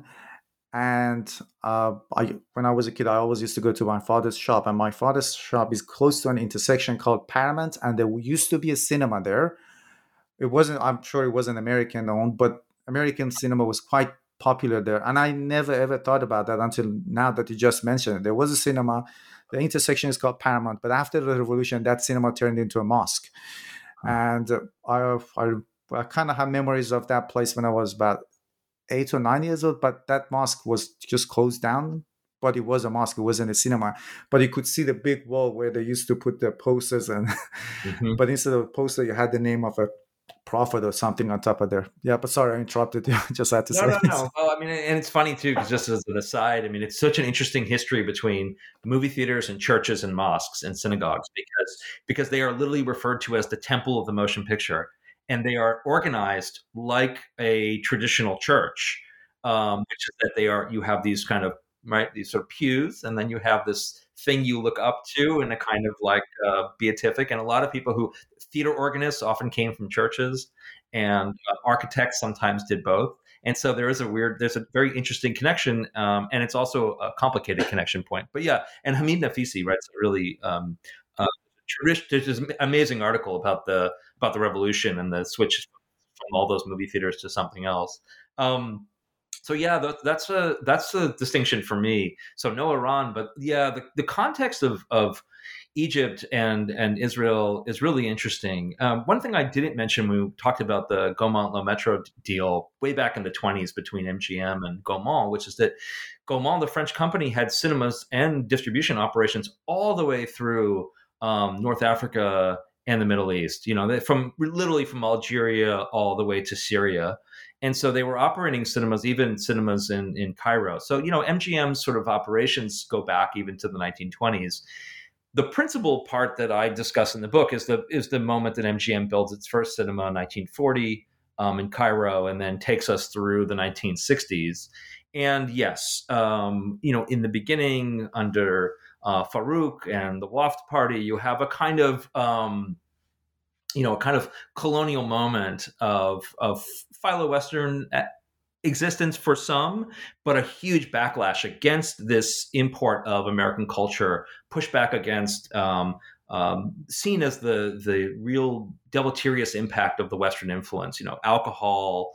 And uh, I, when I was a kid, I always used to go to my father's shop. And my father's shop is close to an intersection called Paramount. And there used to be a cinema there. It wasn't, I'm sure it wasn't American owned, but American cinema was quite popular there. And I never ever thought about that until now that you just mentioned it. There was a cinema. The intersection is called Paramount. But after the revolution, that cinema turned into a mosque. And uh, I, I, I kind of have memories of that place when I was about eight or nine years old. But that mosque was just closed down. But it was a mosque. It wasn't a cinema. But you could see the big wall where they used to put the posters. And mm-hmm. But instead of a poster, you had the name of a prophet or something on top of there. Yeah, but sorry, I interrupted you. Just had to no, say. No, no, no. Well, I mean, and it's funny too, because just as an aside, I mean, it's such an interesting history between movie theaters and churches and mosques and synagogues because because they are literally referred to as the temple of the motion picture, and they are organized like a traditional church, um, which is that they are you have these kind of right these sort of pews, and then you have this thing you look up to in a kind of like uh, beatific. And a lot of people who theater organists often came from churches, and uh, architects sometimes did both. And so there is a weird, there's a very interesting connection, um, and it's also a complicated connection point. But yeah, and Hamid Nafisi writes a really um, uh, there's this amazing article about the about the revolution and the switch from all those movie theaters to something else. Um, So yeah, that, that's a that's a distinction for me. So no Iran, but yeah, the, the context of of Egypt and and Israel is really interesting. Um, one thing I didn't mention when we talked about the Gaumont Le Metro deal way back in the twenties between M G M and Gaumont, which is that Gaumont, the French company, had cinemas and distribution operations all the way through um, North Africa and the Middle East, you know, from literally from Algeria all the way to Syria. And so they were operating cinemas, even cinemas in, in Cairo. So, you know, M G M's sort of operations go back even to the nineteen twenties. The principal part that I discuss in the book is the is the moment that M G M builds its first cinema in nineteen forty um, in Cairo, and then takes us through the nineteen sixties. And yes, um, you know, in the beginning under uh, Farouk and the Waft Party, you have a kind of um, you know, a kind of colonial moment of of Philo-Western existence for some, but a huge backlash against this import of American culture, pushback against um, um, seen as the the real deleterious impact of the Western influence. You know, alcohol,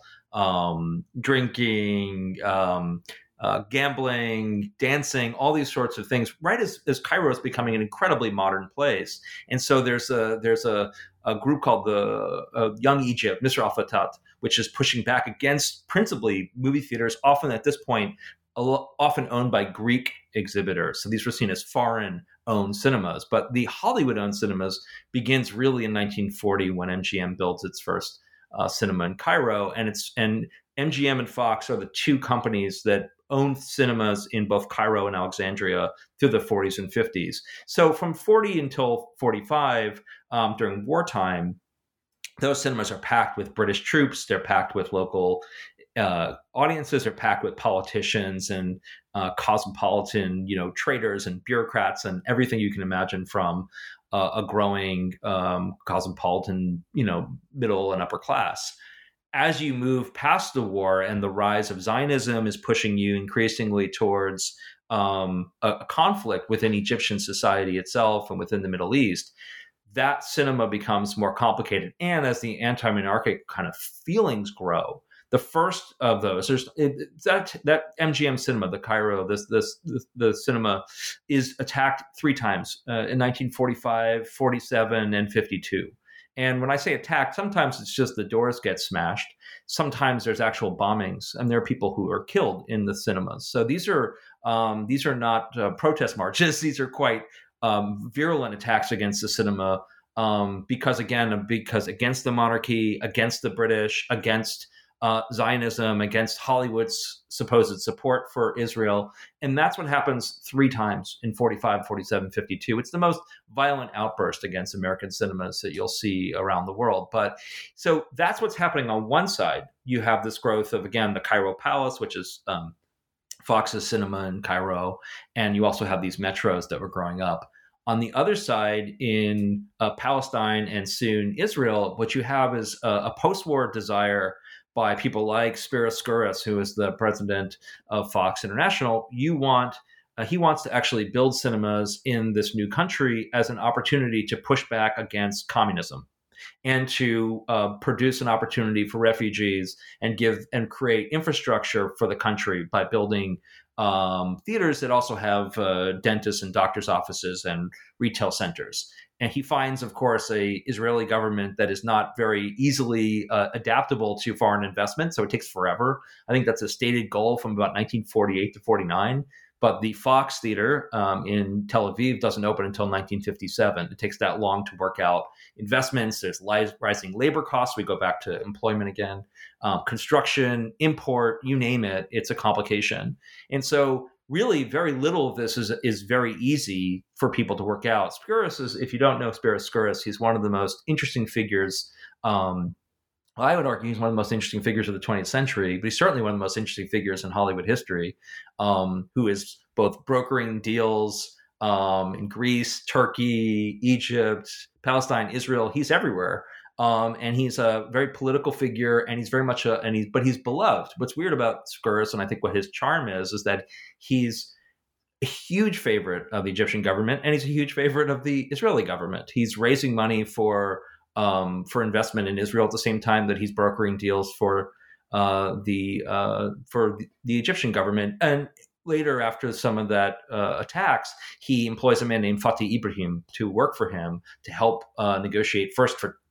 um, drinking, um, uh, gambling, dancing, all these sorts of things. Right as, as Cairo is becoming an incredibly modern place, and so there's a there's a a group called the uh, Young Egypt, Misr al-Fatat, which is pushing back against principally movie theaters, often at this point, often owned by Greek exhibitors. So these were seen as foreign-owned cinemas. But the Hollywood-owned cinemas begins really in nineteen forty when M G M builds its first uh, cinema in Cairo, and it's and M G M and Fox are the two companies that owned cinemas in both Cairo and Alexandria through the forties and fifties. So from forty until forty-five, um, during wartime, those cinemas are packed with British troops. They're packed with local uh, audiences. They're packed with politicians and uh, cosmopolitan, you know, traders and bureaucrats and everything you can imagine from uh, a growing um, cosmopolitan, you know, middle and upper class. As you move past the war and the rise of Zionism is pushing you increasingly towards um, a, a conflict within Egyptian society itself and within the Middle East, that cinema becomes more complicated. And as the anti-monarchic kind of feelings grow, the first of those, there's it, that that M G M cinema, the Cairo, this this, this the cinema is attacked three times uh, in nineteen forty-five, forty-seven, and fifty-two. And when I say attacked, sometimes it's just the doors get smashed. Sometimes there's actual bombings, and there are people who are killed in the cinemas. So these are um, these are not uh, protest marches. These are quite um, virulent attacks against the cinema um, because, again, because against the monarchy, against the British, against uh, Zionism, against Hollywood's supposed support for Israel. And that's what happens three times in forty-five, forty-seven, fifty-two. It's the most violent outburst against American cinemas that you'll see around the world. But so that's what's happening on one side. You have this growth of, again, the Cairo Palace, which is um, Fox's cinema in Cairo. And you also have these metros that were growing up. On the other side, in uh, Palestine and soon Israel, what you have is a, a post-war desire by people like Spiros Skouras, who is the president of Fox International. You want uh, he wants to actually build cinemas in this new country as an opportunity to push back against communism and to uh, produce an opportunity for refugees and give and create infrastructure for the country by building um, theaters that also have uh, dentists and doctors' offices and retail centers. And he finds, of course, a Israeli government that is not very easily uh, adaptable to foreign investment. So it takes forever. I think that's a stated goal from about nineteen forty-eight to forty-nine. But the Fox Theater um, in Tel Aviv doesn't open until nineteen fifty-seven. It takes that long to work out investments. There's li- rising labor costs. We go back to employment again. Um, construction, import, you name it, it's a complication. And so really, very little of this is is very easy for people to work out. Skouras is, if you don't know Spiros Skouras, he's one of the most interesting figures. Um, I would argue he's one of the most interesting figures of the twentieth century, but he's certainly one of the most interesting figures in Hollywood history, um, who is both brokering deals um, in Greece, Turkey, Egypt, Palestine, Israel. He's everywhere. Um, and he's a very political figure, and he's very much a, and he's, but he's beloved. What's weird about Skouras, and I think what his charm is, is that he's a huge favorite of the Egyptian government, and he's a huge favorite of the Israeli government. He's raising money for, um, for investment in Israel at the same time that he's brokering deals for, uh, the, uh, for the, the Egyptian government. And later, after some of that uh, attacks, he employs a man named Fatih Ibrahim to work for him to help uh, negotiate first for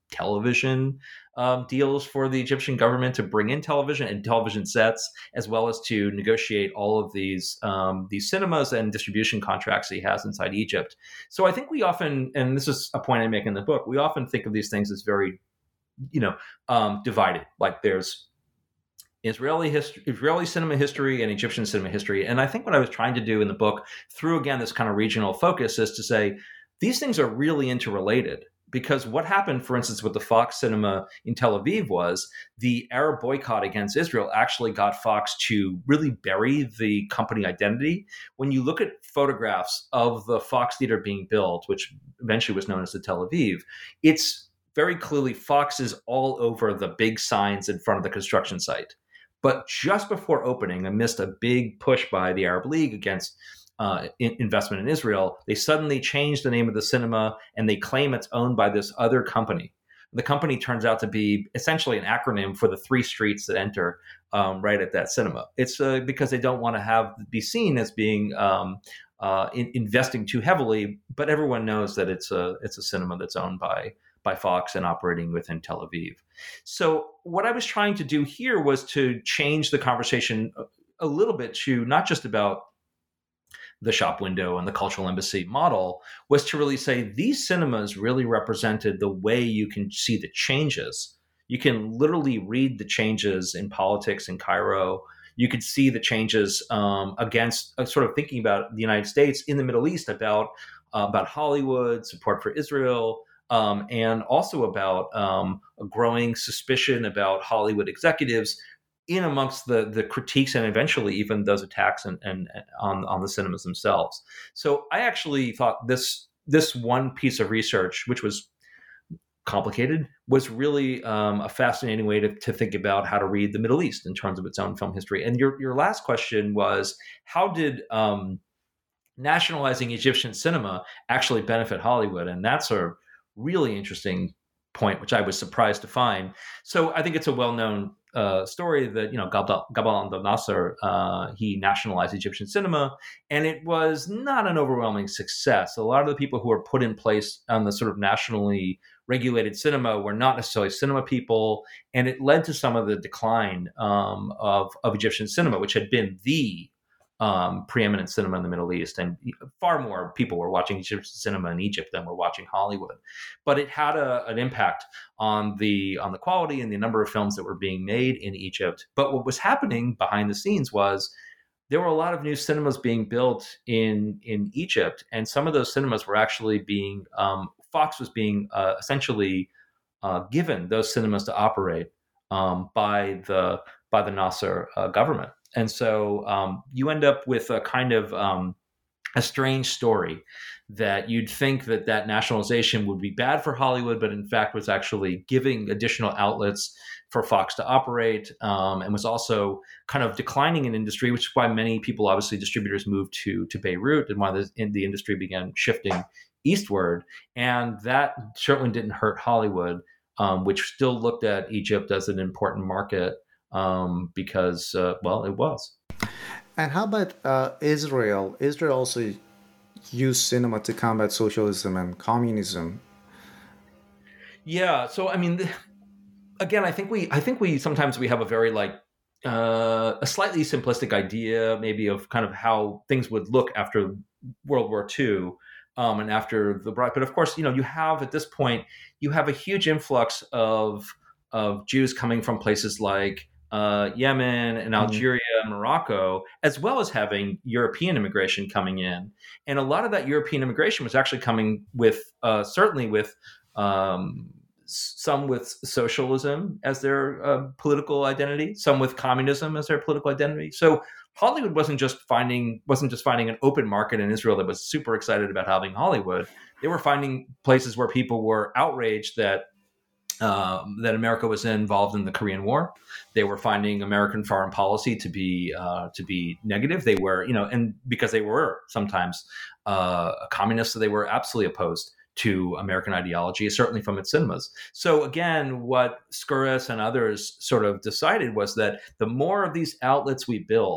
television um, deals for the Egyptian government to bring in television and television sets, as well as to negotiate all of these um, these cinemas and distribution contracts that he has inside Egypt. So I think we often, and this is a point I make in the book, we often think of these things as very, you know, um, divided. Like there's Israeli history, Israeli cinema history and Egyptian cinema history. And I think what I was trying to do in the book, through again this kind of regional focus, is to say these things are really interrelated. Because what happened, for instance, with the Fox cinema in Tel Aviv was the Arab boycott against Israel actually got Fox to really bury the company identity. When you look at photographs of the Fox theater being built, which eventually was known as the Tel Aviv, it's very clearly Fox is all over the big signs in front of the construction site. But just before opening, amidst a big push by the Arab League against Uh, in, investment in Israel, they suddenly changed the name of the cinema and they claim it's owned by this other company. The company turns out to be essentially an acronym for the three streets that enter um, right at that cinema. It's uh, because they don't want to have be seen as being um, uh, in, investing too heavily, but everyone knows that it's a it's a cinema that's owned by by Fox and operating within Tel Aviv. So what I was trying to do here was to change the conversation a, a little bit to not just about the shop window and the cultural embassy model, was to really say these cinemas really represented the way you can see the changes. You can literally read the changes in politics in Cairo. You could see the changes um, against uh, sort of thinking about the United States in the Middle East, about uh, about Hollywood, support for Israel, um, and also about um, a growing suspicion about Hollywood executives in amongst the the critiques and eventually even those attacks and, and, and on on the cinemas themselves. So I actually thought this this one piece of research, which was complicated, was really um, a fascinating way to, to think about how to read the Middle East in terms of its own film history. And your your last question was, how did um, nationalizing Egyptian cinema actually benefit Hollywood? And that's a really interesting point, which I was surprised to find. So I think it's a well-known uh, story that, you know, Gabal, Gabal Abdel Nasser, uh, he nationalized Egyptian cinema, and it was not an overwhelming success. A lot of the people who were put in place on the sort of nationally regulated cinema were not necessarily cinema people, and it led to some of the decline um, of, of Egyptian cinema, which had been the Um, preeminent cinema in the Middle East, and far more people were watching Egyptian cinema in Egypt than were watching Hollywood. But it had a, an impact on the on the quality and the number of films that were being made in Egypt. But what was happening behind the scenes was there were a lot of new cinemas being built in in Egypt, and some of those cinemas were actually being um, Fox was being uh, essentially uh, given those cinemas to operate um, by the by the Nasser uh, government. And so um, you end up with a kind of um, a strange story that you'd think that that nationalization would be bad for Hollywood, but in fact was actually giving additional outlets for Fox to operate, um, and was also kind of declining in industry, which is why many people, obviously distributors, moved to to Beirut, and why the, in the industry began shifting eastward. And that certainly didn't hurt Hollywood, um, which still looked at Egypt as an important market. Um, because, uh, well, it was. And how about uh, Israel? Israel also used cinema to combat socialism and communism. Yeah. So, I mean, again, I think we, I think we sometimes we have a very like uh, a slightly simplistic idea, maybe, of kind of how things would look after World War Two. Um, and after the, but of course, you know, you have at this point, you have a huge influx of of Jews coming from places like Uh, Yemen and Algeria and Morocco, as well as having European immigration coming in. And a lot of that European immigration was actually coming with, uh, certainly with um, some with socialism as their uh, political identity, some with communism as their political identity. So Hollywood wasn't just finding, wasn't just finding an open market in Israel that was super excited about having Hollywood. They were finding places where people were outraged that Um, that America was involved in the Korean War. They were finding American foreign policy to be uh, to be negative. They were, you know, and because they were sometimes uh, communists, so they were absolutely opposed to American ideology, certainly from its cinemas. So again, what Skouras and others sort of decided was that the more of these outlets we build,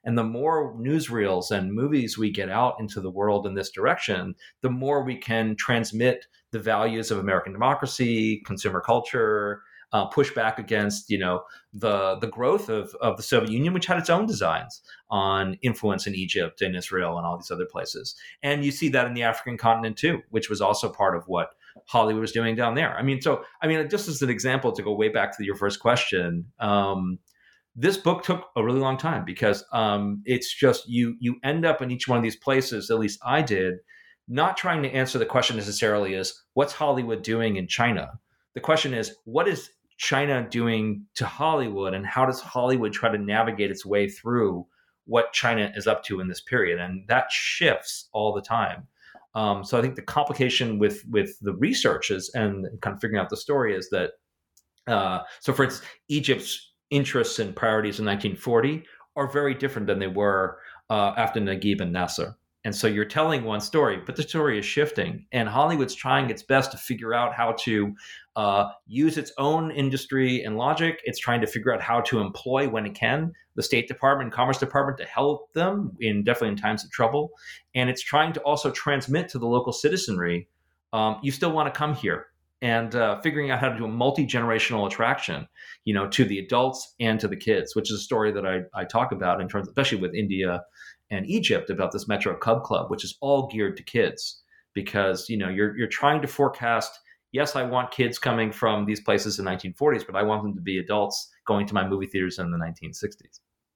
And the more newsreels and movies we get out into the world in this direction, the more we can transmit the values of American democracy, consumer culture, uh, push back against, you know, the the growth of, of the Soviet Union, which had its own designs on influence in Egypt and Israel and all these other places. And you see that in the African continent too, which was also part of what Hollywood was doing down there. I mean, so, I mean, just as an example to go way back to your first question, um, this book took a really long time because um, it's just, you you end up in each one of these places, at least I did, not trying to answer the question necessarily is, what's Hollywood doing in China? The question is, what is China doing to Hollywood, and how does Hollywood try to navigate its way through what China is up to in this period? And that shifts all the time. Um, so I think the complication with with the research is, and kind of figuring out the story is that, uh, so for instance, Egypt's interests and priorities in nineteen forty are very different than they were uh, after Naguib and Nasser. And so you're telling one story, but the story is shifting. And Hollywood's trying its best to figure out how to uh, use its own industry and logic. It's trying to figure out how to employ, when it can, the State Department and Commerce Department to help them in definitely in times of trouble. And it's trying to also transmit to the local citizenry, um, you still want to come here. And uh, figuring out how to do a multi-generational attraction, you know, to the adults and to the kids, which is a story that I, I talk about in terms, especially with India and Egypt, about this Metro Cub Club, which is all geared to kids, because, you know, you're you're trying to forecast, yes, I want kids coming from these places in the nineteen forties, but I want them to be adults going to my movie theaters in the nineteen sixties.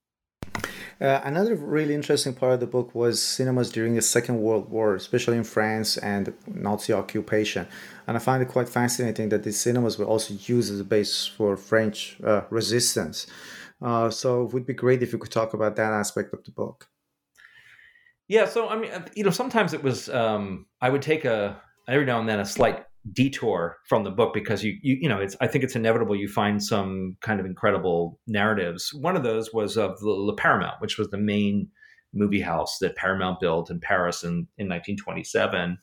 Uh, another really interesting part of the book was cinemas during the Second World War, especially in France and Nazi occupation. And I find it quite fascinating that these cinemas were also used as a base for French uh, resistance. Uh, so it would be great if you could talk about that aspect of the book. Yeah, so I mean, you know, sometimes it was um, I would take a every now and then a slight detour from the book because you you you know it's I think it's inevitable you find some kind of incredible narratives. One of those was of the Le Paramount, which was the main movie house that Paramount built in Paris in, in nineteen twenty-seven.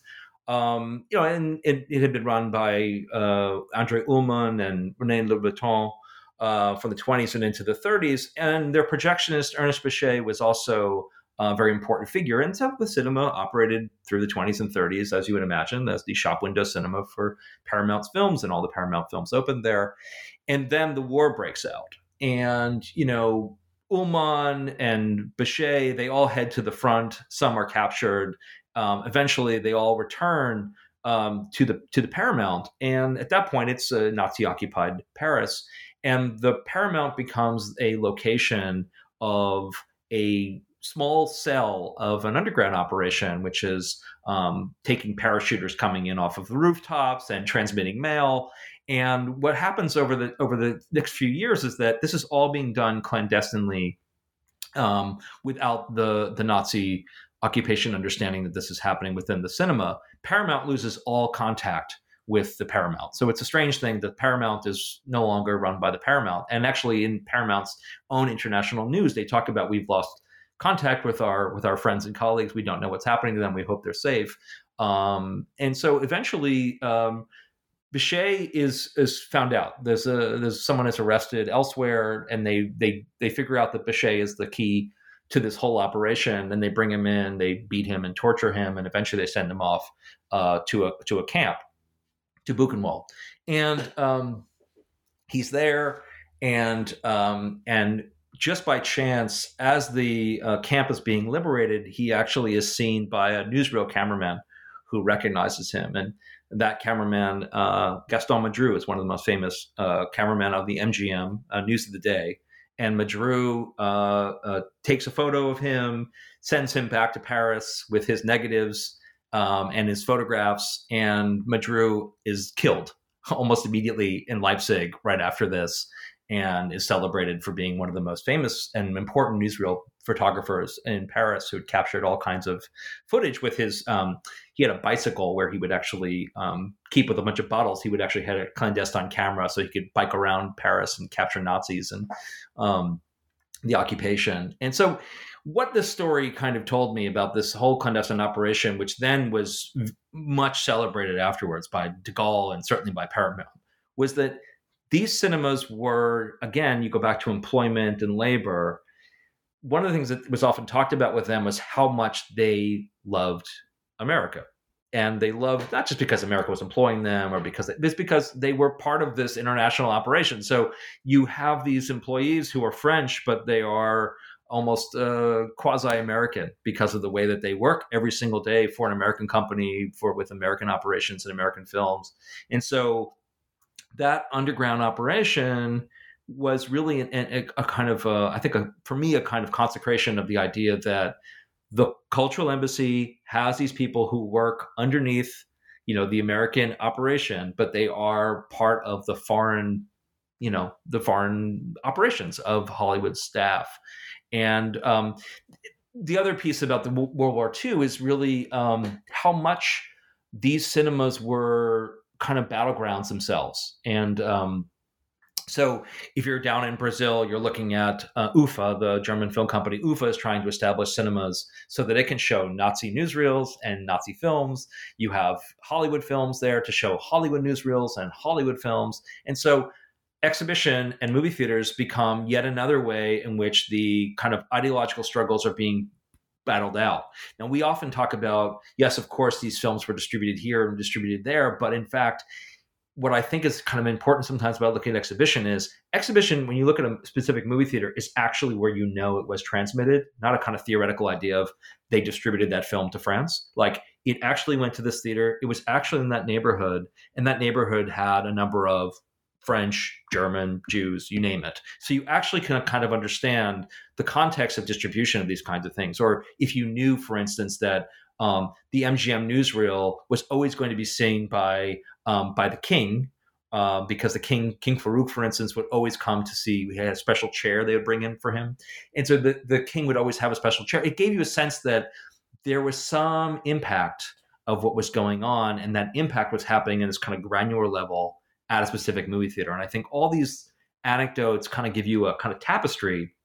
Um, you know, and it, it had been run by uh, André Ullmann and René Le Breton uh, from the twenties and into the thirties, and their projectionist Ernest Bechet was also a very important figure. And so the cinema operated through the twenties and thirties, as you would imagine, as the shop window cinema for Paramount's films, and all the Paramount films opened there. And then the war breaks out. And, you know, Ullmann and Bechet, they all head to the front. Some are captured. Um, eventually, they all return um, to the to the Paramount. And at that point, it's a Nazi-occupied Paris. And the Paramount becomes a location of a small cell of an underground operation, which is um, taking parachuters coming in off of the rooftops and transmitting mail. And what happens over the over the next few years is that this is all being done clandestinely, um, without the the Nazi occupation understanding that this is happening within the cinema. Paramount loses all contact with the Paramount. So it's a strange thing that Paramount is no longer run by the Paramount. And actually in Paramount's own international news, they talk about, we've lost contact with our with our friends and colleagues. We don't know what's happening to them. We hope they're safe. Um, and so eventually, um, Bechet is is found out. There's a there's someone is arrested elsewhere, and they they they figure out that Bechet is the key to this whole operation. And they bring him in, they beat him and torture him, and eventually they send him off uh, to a to a camp, to Buchenwald, and um, he's there, and um, and. Just by chance, as the uh, camp is being liberated, he actually is seen by a newsreel cameraman who recognizes him. And that cameraman, uh, Gaston Madru, is one of the most famous uh, cameramen of the M G M, uh, News of the Day. And Madru uh, uh, takes a photo of him, sends him back to Paris with his negatives um, and his photographs. And Madru is killed almost immediately in Leipzig right after this, and is celebrated for being one of the most famous and important newsreel photographers in Paris, who had captured all kinds of footage with his, um, he had a bicycle where he would actually um, keep with a bunch of bottles. He would actually have a clandestine camera so he could bike around Paris and capture Nazis and um, the occupation. And so what this story kind of told me about this whole clandestine operation, which then was much celebrated afterwards by de Gaulle and certainly by Paramount, was that these cinemas were, again, you go back to employment and labor, one of the things that was often talked about with them was how much they loved America. And they loved not just because America was employing them or because they, it's because they were part of this international operation. So you have these employees who are French, but they are almost uh, quasi-American because of the way that they work every single day for an American company, for with American operations and American films. And so that underground operation was really an, a, a kind of, a, I think, a, for me, a kind of consecration of the idea that the cultural embassy has these people who work underneath, you know, the American operation, but they are part of the foreign, you know, the foreign operations of Hollywood staff. And um, the other piece about the World War Two is really um, how much these cinemas were kind of battlegrounds themselves. And um, so if you're down in Brazil, you're looking at uh, U F A, the German film company. U F A is trying to establish cinemas so that it can show Nazi newsreels and Nazi films. You have Hollywood films there to show Hollywood newsreels and Hollywood films. And so exhibition and movie theaters become yet another way in which the kind of ideological struggles are being battled out. Now, we often talk about, yes, of course, these films were distributed here and distributed there, but in fact, what I think is kind of important sometimes about looking at exhibition is exhibition, when you look at a specific movie theater, is actually where you know it was transmitted, not a kind of theoretical idea of they distributed that film to France. Like, it actually went to this theater. It was actually in that neighborhood, and that neighborhood had a number of French, German, Jews, you name it. So you actually can kind of understand the context of distribution of these kinds of things. Or if you knew, for instance, that um, the M G M newsreel was always going to be seen by um, by the king, uh, because the king, King Farouk, for instance, would always come to see. We had a special chair they would bring in for him, and so the the king would always have a special chair. It gave you a sense that there was some impact of what was going on, and that impact was happening in this kind of granular level at a specific movie theater. And I think all these anecdotes kind of give you a kind of tapestry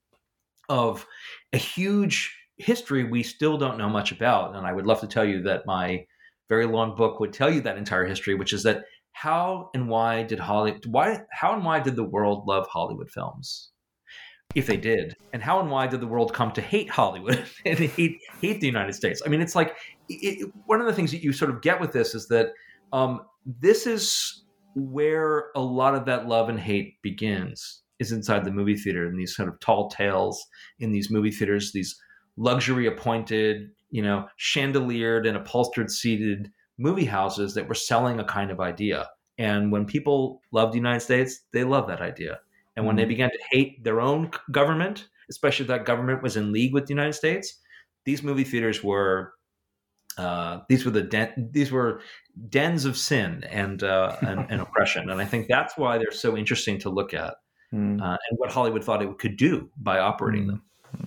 of a huge history we still don't know much about. And I would love to tell you that my very long book would tell you that entire history, which is that how and why did Hollywood, why, how and why did the world love Hollywood films? If they did, and how and why did the world come to hate Hollywood and hate, hate the United States? I mean, it's like, it, one of the things that you sort of get with this is that um, this is where a lot of that love and hate begins, is inside the movie theater, in these sort of tall tales in these movie theaters, these luxury appointed, you know, chandeliered and upholstered seated movie houses that were selling a kind of idea. And when people loved the United States, they loved that idea. And when mm-hmm. they began to hate their own government, especially if that government was in league with the United States, these movie theaters were uh, these were the den- these were dens of sin and, uh, and and oppression. And I think that's why they're so interesting to look at, mm. uh, and what Hollywood thought it could do by operating mm. them.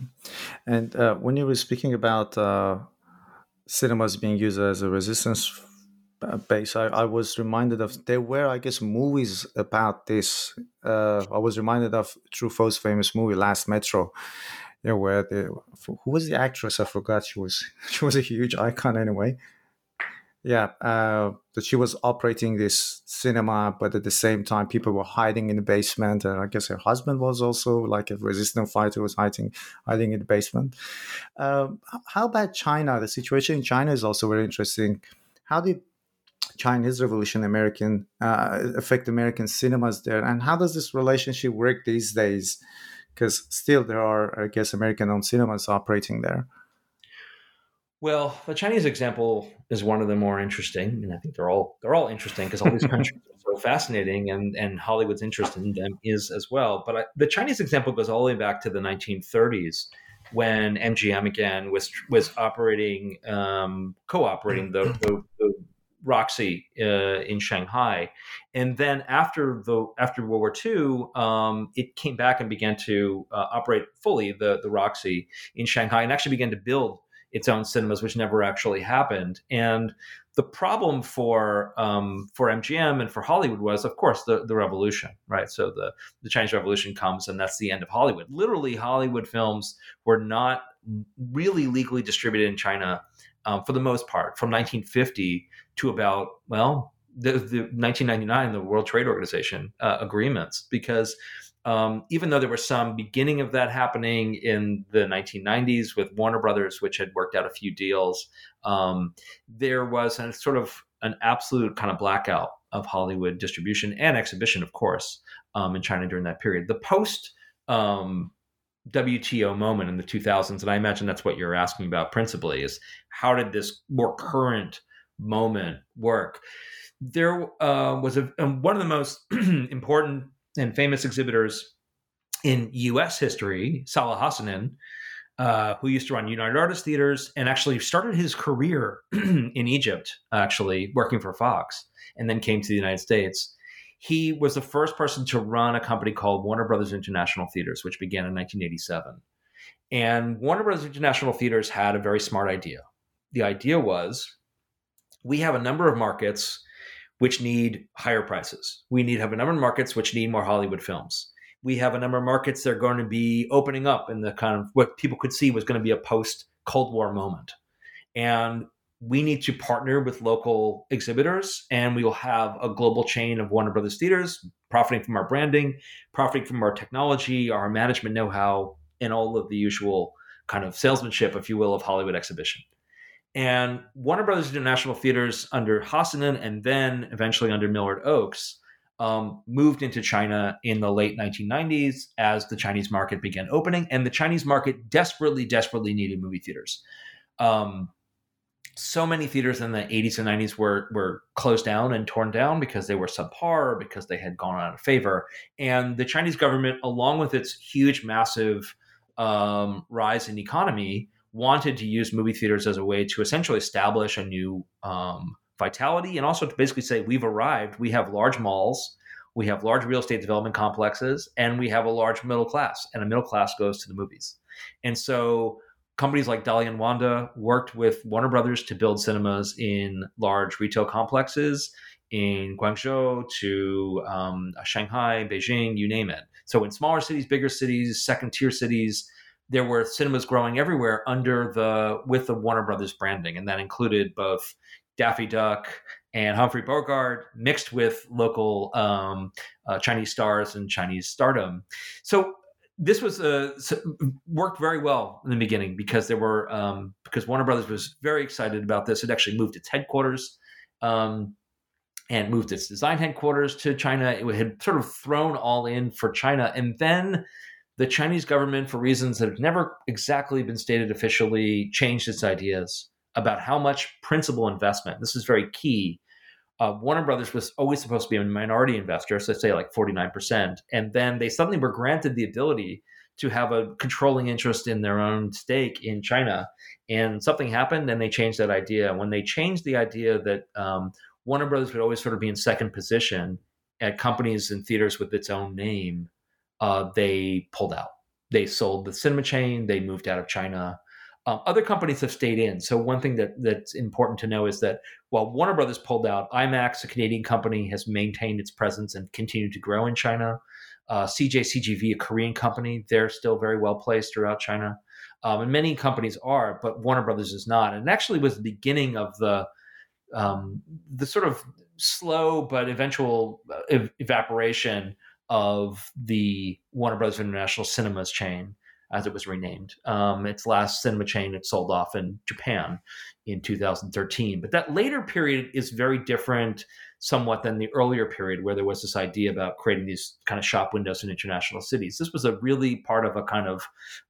And uh, when you were speaking about uh, cinemas being used as a resistance base, I, I was reminded of, there were, I guess, movies about this. Uh, I was reminded of Truffaut's famous movie, Last Metro, you know, where the, who was the actress? I forgot. She was she was a huge icon anyway. Yeah, uh, that she was operating this cinema, but at the same time, people were hiding in the basement. And I guess her husband was also like a resistance fighter, was hiding hiding in the basement. Um, how about China? The situation in China is also very interesting. How did Chinese Revolution American uh, affect American cinemas there, and how does this relationship work these days? Because still there are, I guess, American-owned cinemas operating there. Well, the Chinese example is one of the more interesting, and I think they're all they're all interesting because all these countries are so fascinating, and, and Hollywood's interest in them is as well. But I, the Chinese example goes all the way back to the nineteen thirties, when M G M again was was operating, um, co-operating the, the, the Roxy uh, in Shanghai, and then after the after World War Two, um, it came back and began to uh, operate fully the the Roxy in Shanghai, and actually began to build its own cinemas, which never actually happened. And the problem for um, for M G M and for Hollywood was, of course, the, the revolution, right? So the, the Chinese Revolution comes, and that's the end of Hollywood. Literally, Hollywood films were not really legally distributed in China um, for the most part, from nineteen fifty to about, well, the, the nineteen ninety-nine, the World Trade Organization uh, agreements, because Um, even though there was some beginning of that happening in the nineteen nineties with Warner Brothers, which had worked out a few deals, um, there was a sort of an absolute kind of blackout of Hollywood distribution and exhibition, of course, um, in China during that period. The post um, W T O moment in the two thousands, and I imagine that's what you're asking about principally, is how did this more current moment work? There uh, was a, one of the most important and famous exhibitors in U S history, Salah Hassanin, uh, who used to run United Artists Theaters and actually started his career in Egypt, actually working for Fox, and then came to the United States. He was the first person to run a company called Warner Brothers International Theaters, which began in nineteen eighty-seven. And Warner Brothers International Theaters had a very smart idea. The idea was, we have a number of markets which need higher prices. We need to have a number of markets which need more Hollywood films. We have a number of markets that are going to be opening up in the kind of what people could see was going to be a post-Cold War moment. And we need to partner with local exhibitors, and we will have a global chain of Warner Brothers theaters, profiting from our branding, profiting from our technology, our management know-how, and all of the usual kind of salesmanship, if you will, of Hollywood exhibition. And Warner Brothers International Theaters under Hassanin and then eventually under Millard Oakes um, moved into China in the late nineteen nineties as the Chinese market began opening. And the Chinese market desperately, desperately needed movie theaters. Um, so many theaters in the eighties and nineties were, were closed down and torn down because they were subpar, because they had gone out of favor. And the Chinese government, along with its huge, massive um, rise in economy, wanted to use movie theaters as a way to essentially establish a new um, vitality, and also to basically say, we've arrived. We have large malls, we have large real estate development complexes, and we have a large middle class, and a middle class goes to the movies. And so companies like Dalian Wanda worked with Warner Brothers to build cinemas in large retail complexes in Guangzhou to um, Shanghai, Beijing, you name it. So in smaller cities, bigger cities, second tier cities, there were cinemas growing everywhere under the with the Warner Brothers branding, and that included both Daffy Duck and Humphrey Bogart mixed with local um, uh, Chinese stars and Chinese stardom. So this was uh, worked very well in the beginning because there were um, because Warner Brothers was very excited about this. It actually moved its headquarters um, and moved its design headquarters to China. It had sort of thrown all in for China, and then the Chinese government, for reasons that have never exactly been stated officially, changed its ideas about how much principal investment. This is very key. Uh, Warner Brothers was always supposed to be a minority investor, so say like forty-nine percent. And then they suddenly were granted the ability to have a controlling interest in their own stake in China. And something happened and they changed that idea. When they changed the idea that um, Warner Brothers would always sort of be in second position at companies and theaters with its own name, Uh, they pulled out. They sold the cinema chain. They moved out of China. Um, other companies have stayed in. So one thing that that's important to know is that while Warner Brothers pulled out, IMAX, a Canadian company, has maintained its presence and continued to grow in China. Uh, C J C G V, a Korean company, they're still very well placed throughout China. Um, and many companies are, but Warner Brothers is not. And it actually was the beginning of the um, the sort of slow but eventual ev- evaporation of the Warner Brothers International Cinemas chain, as it was renamed. Um, its last cinema chain, it sold off in Japan in two thousand thirteen. But that later period is very different somewhat than the earlier period where there was this idea about creating these kind of shop windows in international cities. This was a really part of a kind of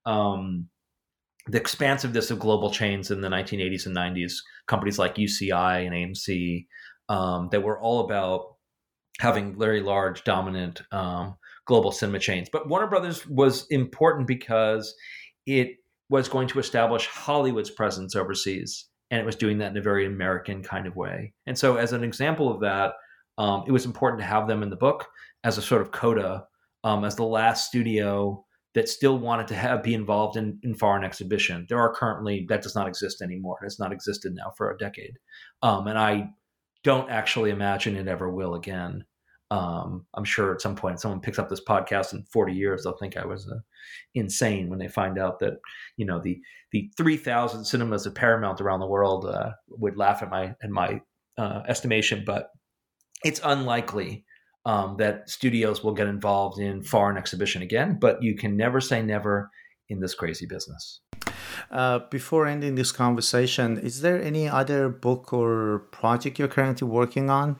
um, the expansiveness of global chains in the nineteen eighties and nineties, companies like U C I and A M C um, that were all about having very large, dominant um, global cinema chains. But Warner Brothers was important because it was going to establish Hollywood's presence overseas, and it was doing that in a very American kind of way. And so as an example of that, um, it was important to have them in the book as a sort of coda, um, as the last studio that still wanted to have be involved in, in foreign exhibition. There are currently, that does not exist anymore. It's not existed now for a decade. Um, and I don't actually imagine it ever will again. Um, I'm sure at some point someone picks up this podcast in forty years, they'll think I was uh, insane when they find out that, you know, the the three thousand cinemas of Paramount around the world uh, would laugh at my at my uh, estimation, but it's unlikely um, that studios will get involved in foreign exhibition again, but you can never say never in this crazy business. Uh, before ending this conversation, is there any other book or project you're currently working on?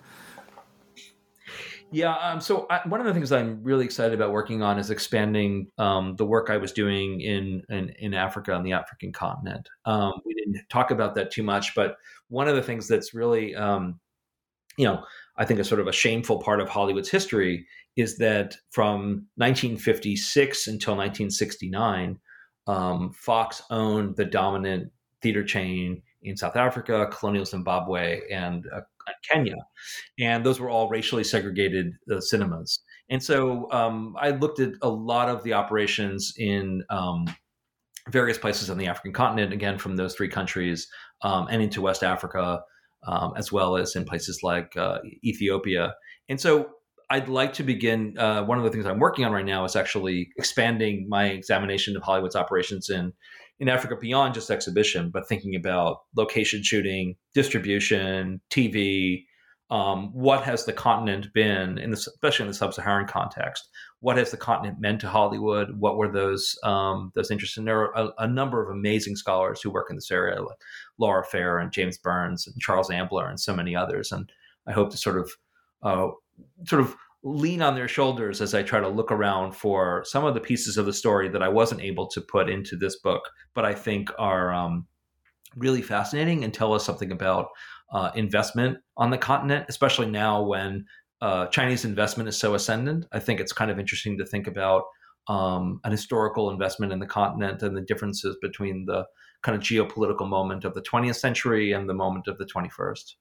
Yeah, um, so I, one of the things I'm really excited about working on is expanding um, the work I was doing in in, in Africa, on the African continent. Um, we didn't talk about that too much, but one of the things that's really, um, you know, I think a sort of a shameful part of Hollywood's history is that from nineteen fifty-six until nineteen sixty-nine, um, Fox owned the dominant theater chain in South Africa, colonial Zimbabwe, and uh, Kenya. And those were all racially segregated uh, cinemas. And so um, I looked at a lot of the operations in um, various places on the African continent, again, from those three countries, um, and into West Africa, um, as well as in places like uh, Ethiopia. And so I'd like to begin, uh, one of the things I'm working on right now is actually expanding my examination of Hollywood's operations in, in Africa beyond just exhibition, but thinking about location shooting, distribution, T V. Um, what has the continent been, in the, especially in the sub-Saharan context? What has the continent meant to Hollywood? What were those um, those interests? And there are a, a number of amazing scholars who work in this area, like Laura Fair and James Burns and Charles Ambler and so many others. And I hope to sort of uh, sort of lean on their shoulders as I try to look around for some of the pieces of the story that I wasn't able to put into this book, but I think are um, really fascinating and tell us something about Uh, investment on the continent, especially now when uh, Chinese investment is so ascendant. I think it's kind of interesting to think about um, an historical investment in the continent and the differences between the kind of geopolitical moment of the twentieth century and the moment of the twenty-first.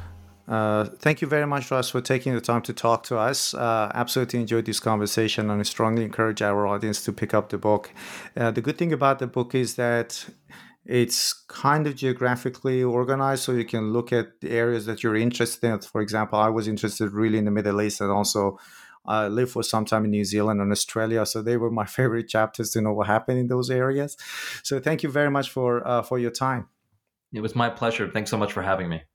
Uh, thank you very much, Russ, for taking the time to talk to us. Uh, absolutely enjoyed this conversation, and I strongly encourage our audience to pick up the book. Uh, the good thing about the book is that it's kind of geographically organized, so you can look at the areas that you're interested in. For example, I was interested really in the Middle East, and also I uh, lived for some time in New Zealand and Australia, so they were my favorite chapters to know what happened in those areas. So thank you very much for uh, for your time. It was my pleasure. Thanks so much for having me.